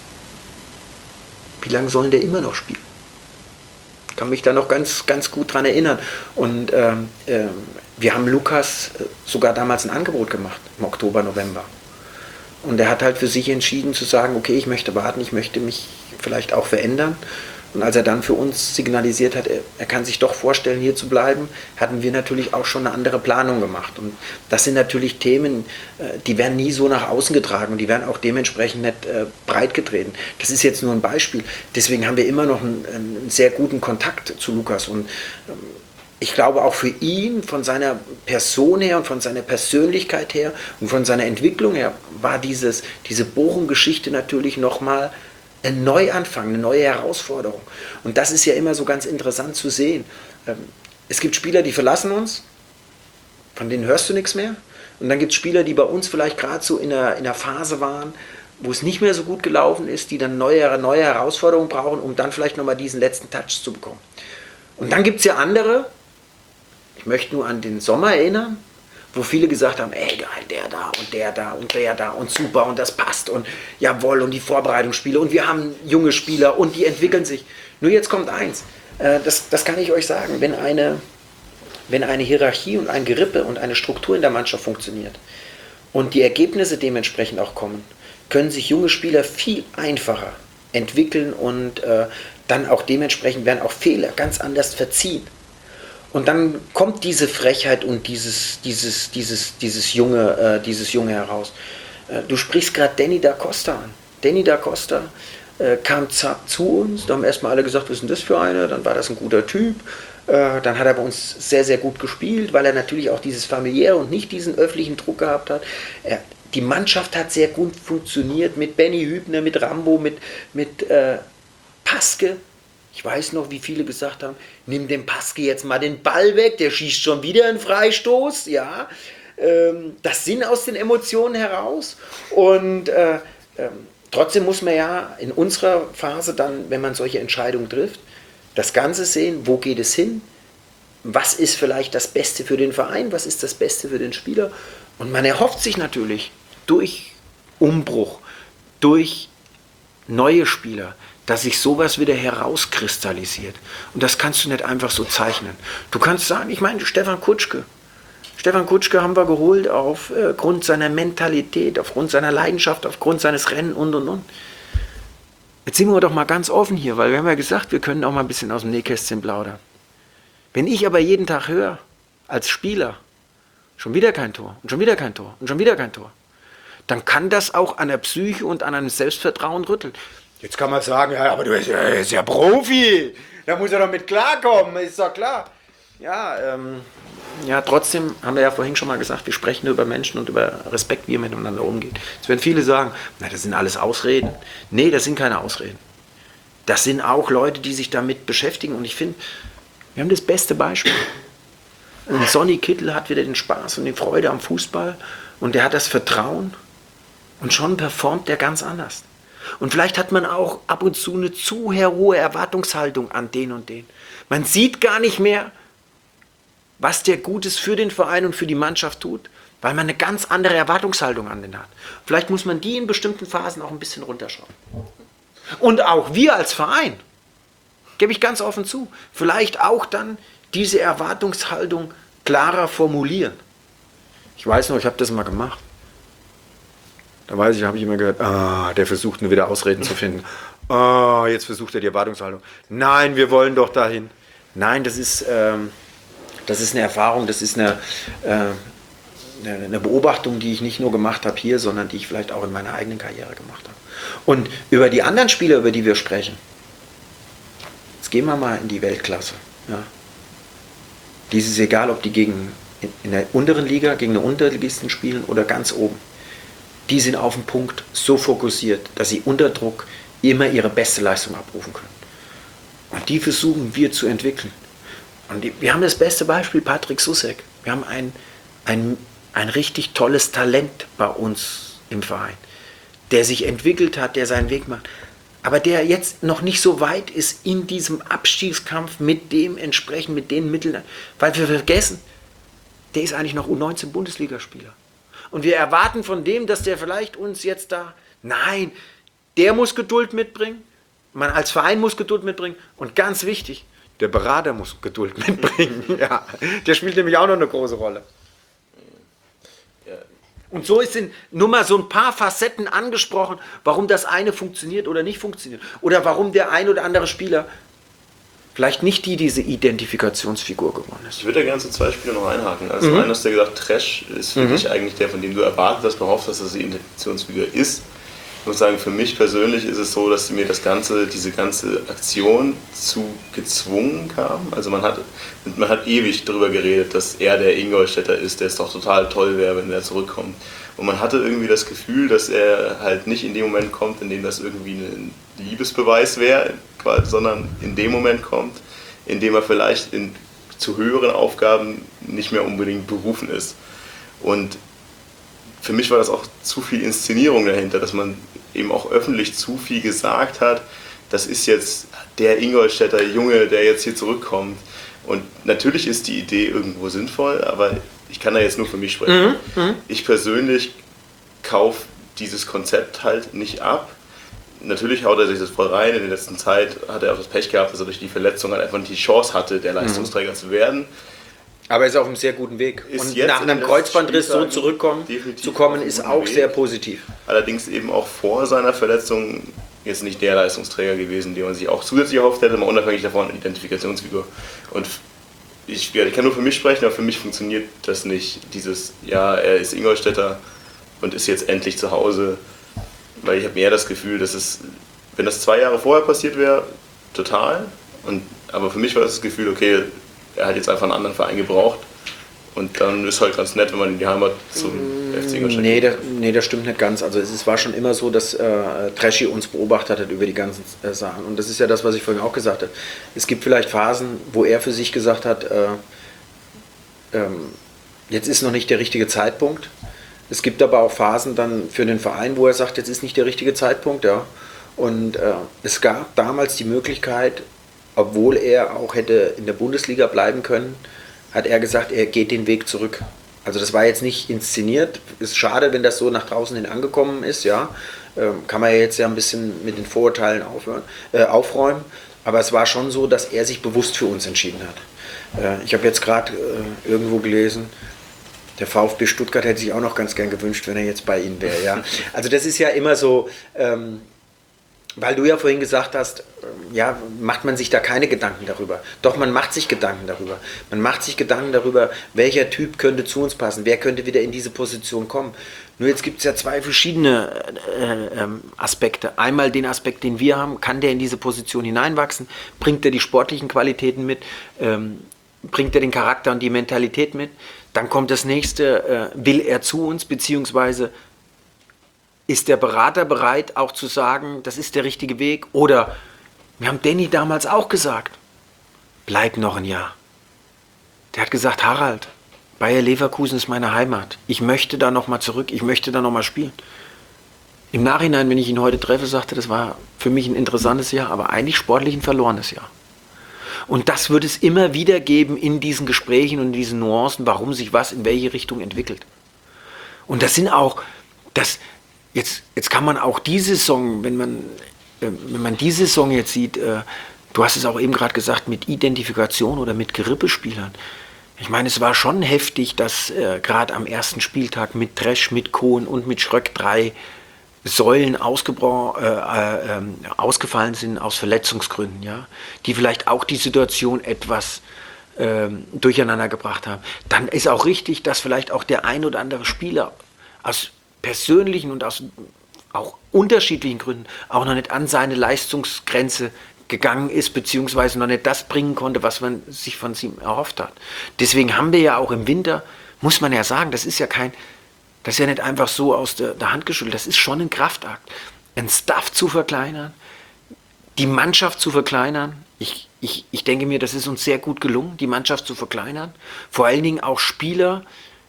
wie lange sollen der immer noch spielen? Ich kann mich da noch ganz, ganz gut dran erinnern. Und ähm, äh, wir haben Lukas sogar damals ein Angebot gemacht, im Oktober, November. Und er hat halt für sich entschieden zu sagen, okay, ich möchte warten, ich möchte mich vielleicht auch verändern. Und als er dann für uns signalisiert hat, er, er kann sich doch vorstellen, hier zu bleiben, hatten wir natürlich auch schon eine andere Planung gemacht. Und das sind natürlich Themen, die werden nie so nach außen getragen und die werden auch dementsprechend nicht äh, breit getreten. Das ist jetzt nur ein Beispiel. Deswegen haben wir immer noch einen, einen sehr guten Kontakt zu Lukas. Und ähm, ich glaube auch für ihn, von seiner Person her und von seiner Persönlichkeit her und von seiner Entwicklung her, war dieses, diese Bochum-Geschichte natürlich nochmal ein Neuanfang, eine neue Herausforderung. Und das ist ja immer so ganz interessant zu sehen. Es gibt Spieler, die verlassen uns, von denen hörst du nichts mehr. Und dann gibt es Spieler, die bei uns vielleicht gerade so in einer, in einer Phase waren, wo es nicht mehr so gut gelaufen ist, die dann neue, neue Herausforderungen brauchen, um dann vielleicht nochmal diesen letzten Touch zu bekommen. Und dann gibt es ja andere, ich möchte nur an den Sommer erinnern, wo viele gesagt haben, ey geil, der da und der da und der da und super und das passt und jawohl und die Vorbereitungsspiele und wir haben junge Spieler und die entwickeln sich. Nur jetzt kommt eins, äh, das, das kann ich euch sagen, wenn eine, wenn eine Hierarchie und ein Gerippe und eine Struktur in der Mannschaft funktioniert und die Ergebnisse dementsprechend auch kommen, können sich junge Spieler viel einfacher entwickeln und äh, dann auch dementsprechend werden auch Fehler ganz anders verziehen. Und dann kommt diese Frechheit und dieses, dieses, dieses, dieses, Junge, äh, dieses Junge heraus. Äh, du sprichst gerade Danny da Costa an. Danny da Costa äh, kam zack zu uns, da haben erstmal alle gesagt, was ist denn das für einer? Dann war das ein guter Typ. Äh, dann hat er bei uns sehr, sehr gut gespielt, weil er natürlich auch dieses familiäre und nicht diesen öffentlichen Druck gehabt hat. Er, die Mannschaft hat sehr gut funktioniert mit Benny Hübner, mit Rambo, mit, mit äh, Paske. Ich weiß noch, wie viele gesagt haben, nimm dem Paske jetzt mal den Ball weg, der schießt schon wieder einen Freistoß. Ja, ähm, das sind aus den Emotionen heraus. Und äh, äh, trotzdem muss man ja in unserer Phase dann, wenn man solche Entscheidungen trifft, das Ganze sehen, wo geht es hin, was ist vielleicht das Beste für den Verein, was ist das Beste für den Spieler. Und man erhofft sich natürlich durch Umbruch, durch neue Spieler, dass sich sowas wieder herauskristallisiert. Und das kannst du nicht einfach so zeichnen. Du kannst sagen, ich meine, Stefan Kutschke, Stefan Kutschke haben wir geholt aufgrund seiner Mentalität, aufgrund seiner Leidenschaft, aufgrund seines Rennen und und und. Jetzt sind wir doch mal ganz offen hier, weil wir haben ja gesagt, wir können auch mal ein bisschen aus dem Nähkästchen plaudern. Wenn ich aber jeden Tag höre, als Spieler, schon wieder kein Tor und schon wieder kein Tor und schon wieder kein Tor, dann kann das auch an der Psyche und an einem Selbstvertrauen rütteln. Jetzt kann man sagen, ja, aber du bist ja, ist ja Profi, da muss er doch mit klarkommen, ist doch klar. Ja, ähm, ja, trotzdem haben wir ja vorhin schon mal gesagt, wir sprechen über Menschen und über Respekt, wie wir miteinander umgehen. Jetzt werden viele sagen, na, das sind alles Ausreden. Nee, das sind keine Ausreden. Das sind auch Leute, die sich damit beschäftigen. Und ich finde, wir haben das beste Beispiel. Und Sonny Kittel hat wieder den Spaß und die Freude am Fußball und der hat das Vertrauen und schon performt der ganz anders. Und vielleicht hat man auch ab und zu eine zu hohe Erwartungshaltung an den und den. Man sieht gar nicht mehr, was der Gutes für den Verein und für die Mannschaft tut, weil man eine ganz andere Erwartungshaltung an den hat. Vielleicht muss man die in bestimmten Phasen auch ein bisschen runterschrauben. Und auch wir als Verein, gebe ich ganz offen zu, vielleicht auch dann diese Erwartungshaltung klarer formulieren. Ich weiß noch, ich habe das mal gemacht. Da weiß ich, habe ich immer gehört, ah, der versucht nur wieder Ausreden zu finden. Ah, jetzt versucht er die Erwartungshaltung. Nein, wir wollen doch dahin. Nein, das ist... Ähm, Das ist eine Erfahrung, das ist eine, äh, eine Beobachtung, die ich nicht nur gemacht habe hier, sondern die ich vielleicht auch in meiner eigenen Karriere gemacht habe. Und über die anderen Spieler, über die wir sprechen, jetzt gehen wir mal in die Weltklasse. Ja. Dies ist egal, ob die gegen, in der unteren Liga gegen eine Unterligisten spielen oder ganz oben. Die sind auf den Punkt so fokussiert, dass sie unter Druck immer ihre beste Leistung abrufen können. Und die versuchen wir zu entwickeln. Und die, wir haben das beste Beispiel, Patrick Sussek. Wir haben ein, ein, ein richtig tolles Talent bei uns im Verein, der sich entwickelt hat, der seinen Weg macht, aber der jetzt noch nicht so weit ist in diesem Abstiegskampf mit dem entsprechend, mit den Mitteln, weil wir vergessen, der ist eigentlich noch U neunzehn Bundesligaspieler. Und wir erwarten von dem, dass der vielleicht uns jetzt da, nein, der muss Geduld mitbringen, man als Verein muss Geduld mitbringen und ganz wichtig, der Berater muss Geduld mitbringen. Ja, der spielt nämlich auch noch eine große Rolle. Und so sind nur mal so ein paar Facetten angesprochen, warum das eine funktioniert oder nicht funktioniert. Oder warum der ein oder andere Spieler vielleicht nicht die diese Identifikationsfigur geworden ist. Ich würde da gerne zu zwei Spielen noch einhaken. Also Mhm. einer hast du gesagt, Trash ist für Mhm. dich eigentlich der, von dem du erwartet hast, behauptet hast, dass er die Identifikationsfigur ist. Ich muss sagen, für mich persönlich ist es so, dass mir das ganze, diese ganze Aktion zu gezwungen kam. Also man hat, man hat ewig darüber geredet, dass er der Ingolstädter ist, der es doch total toll wäre, wenn er zurückkommt. Und man hatte irgendwie das Gefühl, dass er halt nicht in dem Moment kommt, in dem das irgendwie ein Liebesbeweis wäre, sondern in dem Moment kommt, in dem er vielleicht in, zu höheren Aufgaben nicht mehr unbedingt berufen ist. Und für mich war das auch zu viel Inszenierung dahinter, dass man eben auch öffentlich zu viel gesagt hat, das ist jetzt der Ingolstädter Junge, der jetzt hier zurückkommt. Und natürlich ist die Idee irgendwo sinnvoll, aber ich kann da jetzt nur für mich sprechen. Mhm, mh. Ich persönlich kaufe dieses Konzept halt nicht ab. Natürlich haut er sich das voll rein. In der letzten Zeit hat er auch das Pech gehabt, dass er durch die Verletzung halt einfach nicht die Chance hatte, der Leistungsträger mhm. zu werden. Aber er ist auf einem sehr guten Weg. Ist und jetzt nach einem in den Kreuzbandriss so Spieltagen zurückkommen definitiv zu kommen, auf einem ist guten auch Weg. sehr positiv. Allerdings eben auch vor seiner Verletzung jetzt nicht der Leistungsträger gewesen, den man sich auch zusätzlich erhofft hätte, mal unabhängig davon eine Identifikationsfigur. Und ich, ich kann nur für mich sprechen, aber für mich funktioniert das nicht. Dieses, ja, er ist Ingolstädter und ist jetzt endlich zu Hause. Weil ich habe mehr das Gefühl, dass es, wenn das zwei Jahre vorher passiert wäre, total. Und, aber für mich war das das Gefühl, okay, er hat jetzt einfach einen anderen Verein gebraucht. Und dann ist halt ganz nett, wenn man in die Heimat zum F C Ingolstadt Nee, geht. das, nee, das stimmt nicht ganz. Also es ist, war schon immer so, dass äh, Treschi uns beobachtet hat über die ganzen äh, Sachen. Und das ist ja das, was ich vorhin auch gesagt habe. Es gibt vielleicht Phasen, wo er für sich gesagt hat, äh, ähm, jetzt ist noch nicht der richtige Zeitpunkt. Es gibt aber auch Phasen dann für den Verein, wo er sagt, jetzt ist nicht der richtige Zeitpunkt. Ja. Und äh, es gab damals die Möglichkeit, obwohl er auch hätte in der Bundesliga bleiben können, hat er gesagt, er geht den Weg zurück. Also das war jetzt nicht inszeniert. Ist schade, wenn das so nach draußen hin angekommen ist. Ja, ähm, kann man ja jetzt ja ein bisschen mit den Vorurteilen aufhören, äh, aufräumen. Aber es war schon so, dass er sich bewusst für uns entschieden hat. Äh, ich habe jetzt gerade äh, irgendwo gelesen, Der VfB Stuttgart hätte sich auch noch ganz gern gewünscht, wenn er jetzt bei Ihnen wäre. Ja? Also das ist ja immer so, ähm, weil du ja vorhin gesagt hast, ähm, ja, macht man sich da keine Gedanken darüber. Doch, man macht sich Gedanken darüber. Man macht sich Gedanken darüber, welcher Typ könnte zu uns passen, wer könnte wieder in diese Position kommen. Nur jetzt gibt es ja zwei verschiedene äh, ähm, Aspekte. Einmal den Aspekt, den wir haben, kann der in diese Position hineinwachsen, bringt er die sportlichen Qualitäten mit, ähm, bringt er den Charakter und die Mentalität mit. Dann kommt das nächste, äh, will er zu uns, beziehungsweise ist der Berater bereit auch zu sagen, das ist der richtige Weg? Oder, wir haben Danny damals auch gesagt, bleib noch ein Jahr. Der hat gesagt, Harald, Bayer Leverkusen ist meine Heimat. Ich möchte da nochmal zurück, ich möchte da nochmal spielen. Im Nachhinein, wenn ich ihn heute treffe, sagte, das war für mich ein interessantes Jahr, aber eigentlich sportlich ein verlorenes Jahr. Und das wird es immer wieder geben in diesen Gesprächen und in diesen Nuancen, warum sich was in welche Richtung entwickelt. Und das sind auch, das, jetzt, jetzt kann man auch diese Saison, wenn man, wenn man diese Saison jetzt sieht, äh, du hast es auch eben gerade gesagt, mit Identifikation oder mit Gerippespielern. Ich meine, es war schon heftig, dass äh, gerade am ersten Spieltag mit Tresch, mit Kohn und mit Schröck drei Säulen ausgebra- äh, äh, ausgefallen sind aus Verletzungsgründen, ja, die vielleicht auch die Situation etwas äh, durcheinander gebracht haben. Dann ist auch richtig, dass vielleicht auch der ein oder andere Spieler aus persönlichen und aus auch unterschiedlichen Gründen auch noch nicht an seine Leistungsgrenze gegangen ist, beziehungsweise noch nicht das bringen konnte, was man sich von ihm erhofft hat. Deswegen haben wir ja auch im Winter, muss man ja sagen, das ist ja kein Das ist ja nicht einfach so aus der, der Hand geschüttelt, das ist schon ein Kraftakt. Ein Staff zu verkleinern, die Mannschaft zu verkleinern. Ich, ich, ich denke mir, das ist uns sehr gut gelungen, die Mannschaft zu verkleinern. Vor allen Dingen auch Spieler,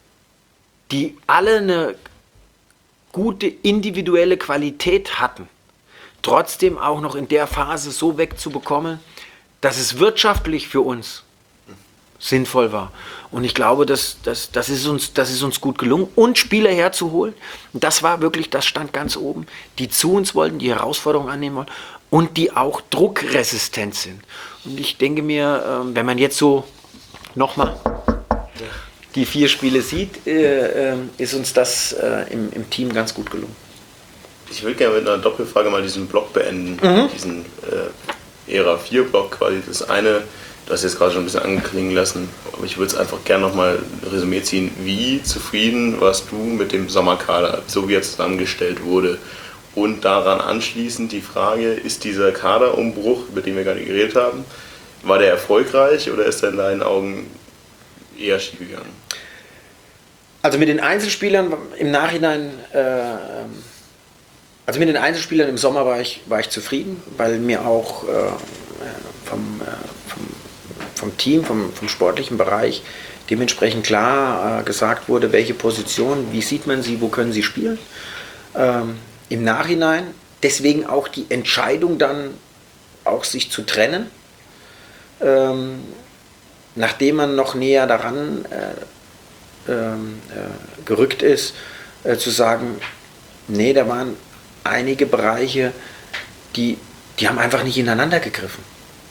die alle eine gute individuelle Qualität hatten, trotzdem auch noch in der Phase so wegzubekommen, dass es wirtschaftlich für uns sinnvoll war. Und ich glaube, das, das, das, ist uns, das ist uns gut gelungen. Und Spieler herzuholen, und das war wirklich, das stand ganz oben, die zu uns wollten, die Herausforderungen annehmen wollen und die auch druckresistent sind. Und ich denke mir, wenn man jetzt so nochmal die vier Spiele sieht, ist uns das im, im Team ganz gut gelungen. Ich würde gerne mit einer Doppelfrage mal diesen Block beenden, mhm. diesen äh, Ära vier Block quasi. Das eine, du hast jetzt gerade schon ein bisschen anklingen lassen, aber ich würde es einfach gerne nochmal ein Resümee ziehen. Wie zufrieden warst du mit dem Sommerkader, so wie er zusammengestellt wurde? Und daran anschließend die Frage, ist dieser Kaderumbruch, über den wir gerade geredet haben, war der erfolgreich oder ist er in deinen Augen eher schief gegangen? Also mit den Einzelspielern im Nachhinein, äh, also mit den Einzelspielern im Sommer war ich, war ich zufrieden, weil mir auch äh, vom, äh, vom vom Team, vom, vom sportlichen Bereich dementsprechend klar äh, gesagt wurde, welche Position, wie sieht man sie, wo können sie spielen. Ähm, Im Nachhinein, deswegen auch die Entscheidung dann auch sich zu trennen, ähm, nachdem man noch näher daran äh, äh, gerückt ist, äh, zu sagen, nee, da waren einige Bereiche, die, die haben einfach nicht ineinander gegriffen.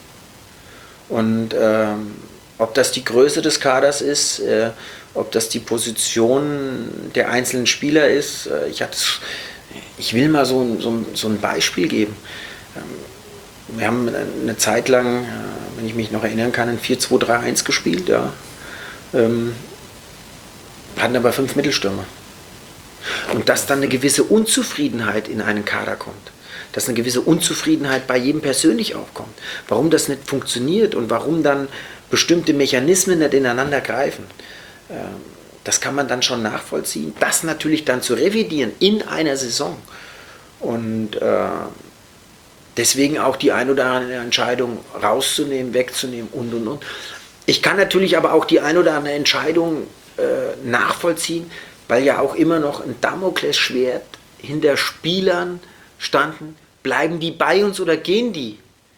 Und ähm, ob das die Größe des Kaders ist, äh, ob das die Position der einzelnen Spieler ist, äh, ich, ich will mal so, so, so ein Beispiel geben. Ähm, wir haben eine Zeit lang, äh, wenn ich mich noch erinnern kann, ein vier zwei drei eins gespielt, ja. ähm, hatten aber fünf Mittelstürmer. Und dass dann eine gewisse Unzufriedenheit in einen Kader kommt, dass eine gewisse Unzufriedenheit bei jedem persönlich aufkommt, warum das nicht funktioniert und warum dann bestimmte Mechanismen nicht ineinander greifen, das kann man dann schon nachvollziehen. Das natürlich dann zu revidieren in einer Saison und deswegen auch die ein oder andere Entscheidung rauszunehmen, wegzunehmen und und und. Ich kann natürlich aber auch die ein oder andere Entscheidung nachvollziehen, weil ja auch immer noch ein Damoklesschwert hinter Spielern standen, bleiben die bei uns oder gehen die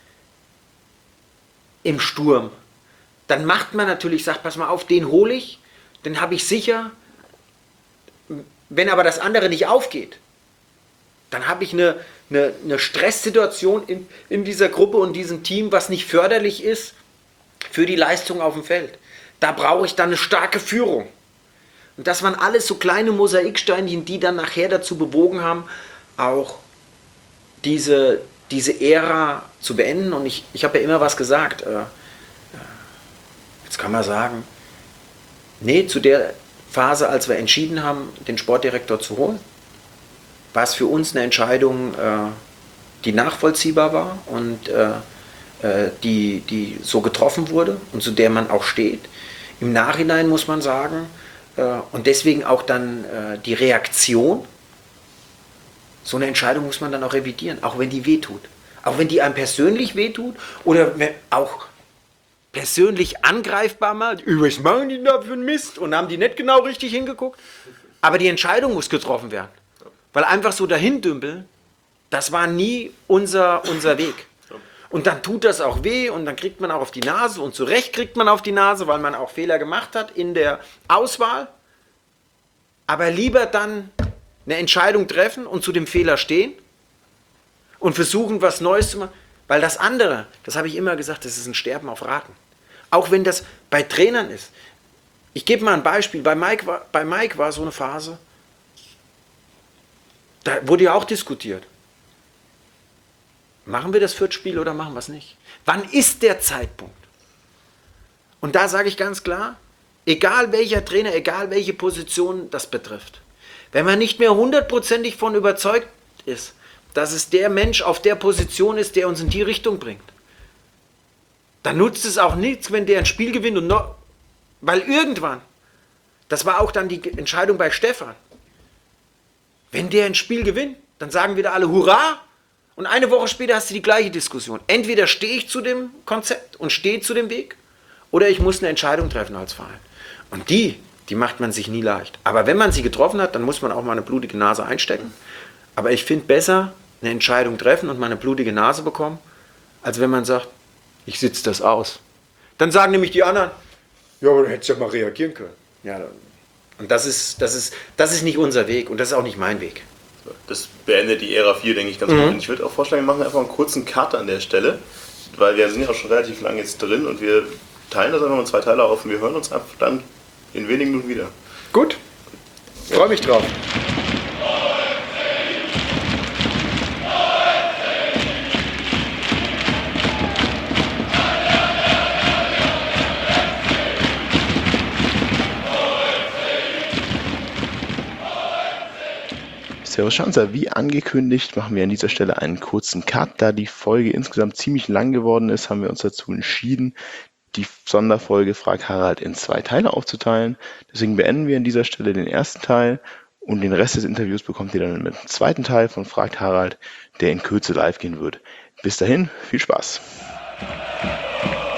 im Sturm? Dann macht man natürlich, sagt, pass mal auf, den hole ich, den habe ich sicher. Wenn aber das andere nicht aufgeht, dann habe ich eine, eine, eine Stresssituation in, in dieser Gruppe und diesem Team, was nicht förderlich ist für die Leistung auf dem Feld. Da brauche ich dann eine starke Führung. Und das waren alles so kleine Mosaiksteinchen, die dann nachher dazu bewogen haben, auch diese, diese Ära zu beenden. Und ich, ich habe ja immer was gesagt. Äh, jetzt kann man sagen, nee, zu der Phase, als wir entschieden haben, den Sportdirektor zu holen, war es für uns eine Entscheidung, äh, die nachvollziehbar war und äh, die, die so getroffen wurde und zu der man auch steht. Im Nachhinein muss man sagen, äh, und deswegen auch dann äh, die Reaktion, so eine Entscheidung muss man dann auch revidieren, auch wenn die wehtut. Auch wenn die einem persönlich wehtut oder auch persönlich angreifbar macht. Was machen die da für einen Mist? Und haben die nicht genau richtig hingeguckt. Aber die Entscheidung muss getroffen werden. Weil einfach so dahin dümpeln, das war nie unser, unser Weg. Und dann tut das auch weh und dann kriegt man auch auf die Nase und zu Recht kriegt man auf die Nase, weil man auch Fehler gemacht hat in der Auswahl. Aber lieber dann eine Entscheidung treffen und zu dem Fehler stehen und versuchen, was Neues zu machen. Weil das andere, das habe ich immer gesagt, das ist ein Sterben auf Raten. Auch wenn das bei Trainern ist. Ich gebe mal ein Beispiel. Bei Mike war, bei Mike war so eine Phase, da wurde ja auch diskutiert. Machen wir das Viertspiel oder machen wir es nicht? Wann ist der Zeitpunkt? Und da sage ich ganz klar, egal welcher Trainer, egal welche Position das betrifft, wenn man nicht mehr hundertprozentig von überzeugt ist, dass es der Mensch auf der Position ist, der uns in die Richtung bringt, dann nutzt es auch nichts, wenn der ein Spiel gewinnt. Und noch, weil irgendwann, das war auch dann die Entscheidung bei Stefan, wenn der ein Spiel gewinnt, dann sagen wieder alle Hurra! Und eine Woche später hast du die gleiche Diskussion. Entweder stehe ich zu dem Konzept und stehe zu dem Weg, oder ich muss eine Entscheidung treffen als Verein. Und die, die macht man sich nie leicht. Aber wenn man sie getroffen hat, dann muss man auch mal eine blutige Nase einstecken. Aber ich finde besser, eine Entscheidung treffen und mal eine blutige Nase bekommen, als wenn man sagt, ich sitze das aus. Dann sagen nämlich die anderen, ja, aber du hättest ja mal reagieren können. Ja, und das ist, das ist, das ist nicht unser Weg und das ist auch nicht mein Weg. Das beendet die Ära vier, denke ich, ganz gut. Mhm. Und ich würde auch vorschlagen, wir machen einfach einen kurzen Cut an der Stelle, weil wir sind ja auch schon relativ lange jetzt drin und wir teilen das einfach in zwei Teile auf und wir hören uns ab dann in wenigen Minuten wieder. Gut, freue mich drauf. Servus Schanzer, wie angekündigt machen wir an dieser Stelle einen kurzen Cut. Da die Folge insgesamt ziemlich lang geworden ist, haben wir uns dazu entschieden, die Sonderfolge Frag Harald in zwei Teile aufzuteilen. Deswegen beenden wir an dieser Stelle den ersten Teil und den Rest des Interviews bekommt ihr dann mit dem zweiten Teil von Frag Harald, der in Kürze live gehen wird. Bis dahin, viel Spaß!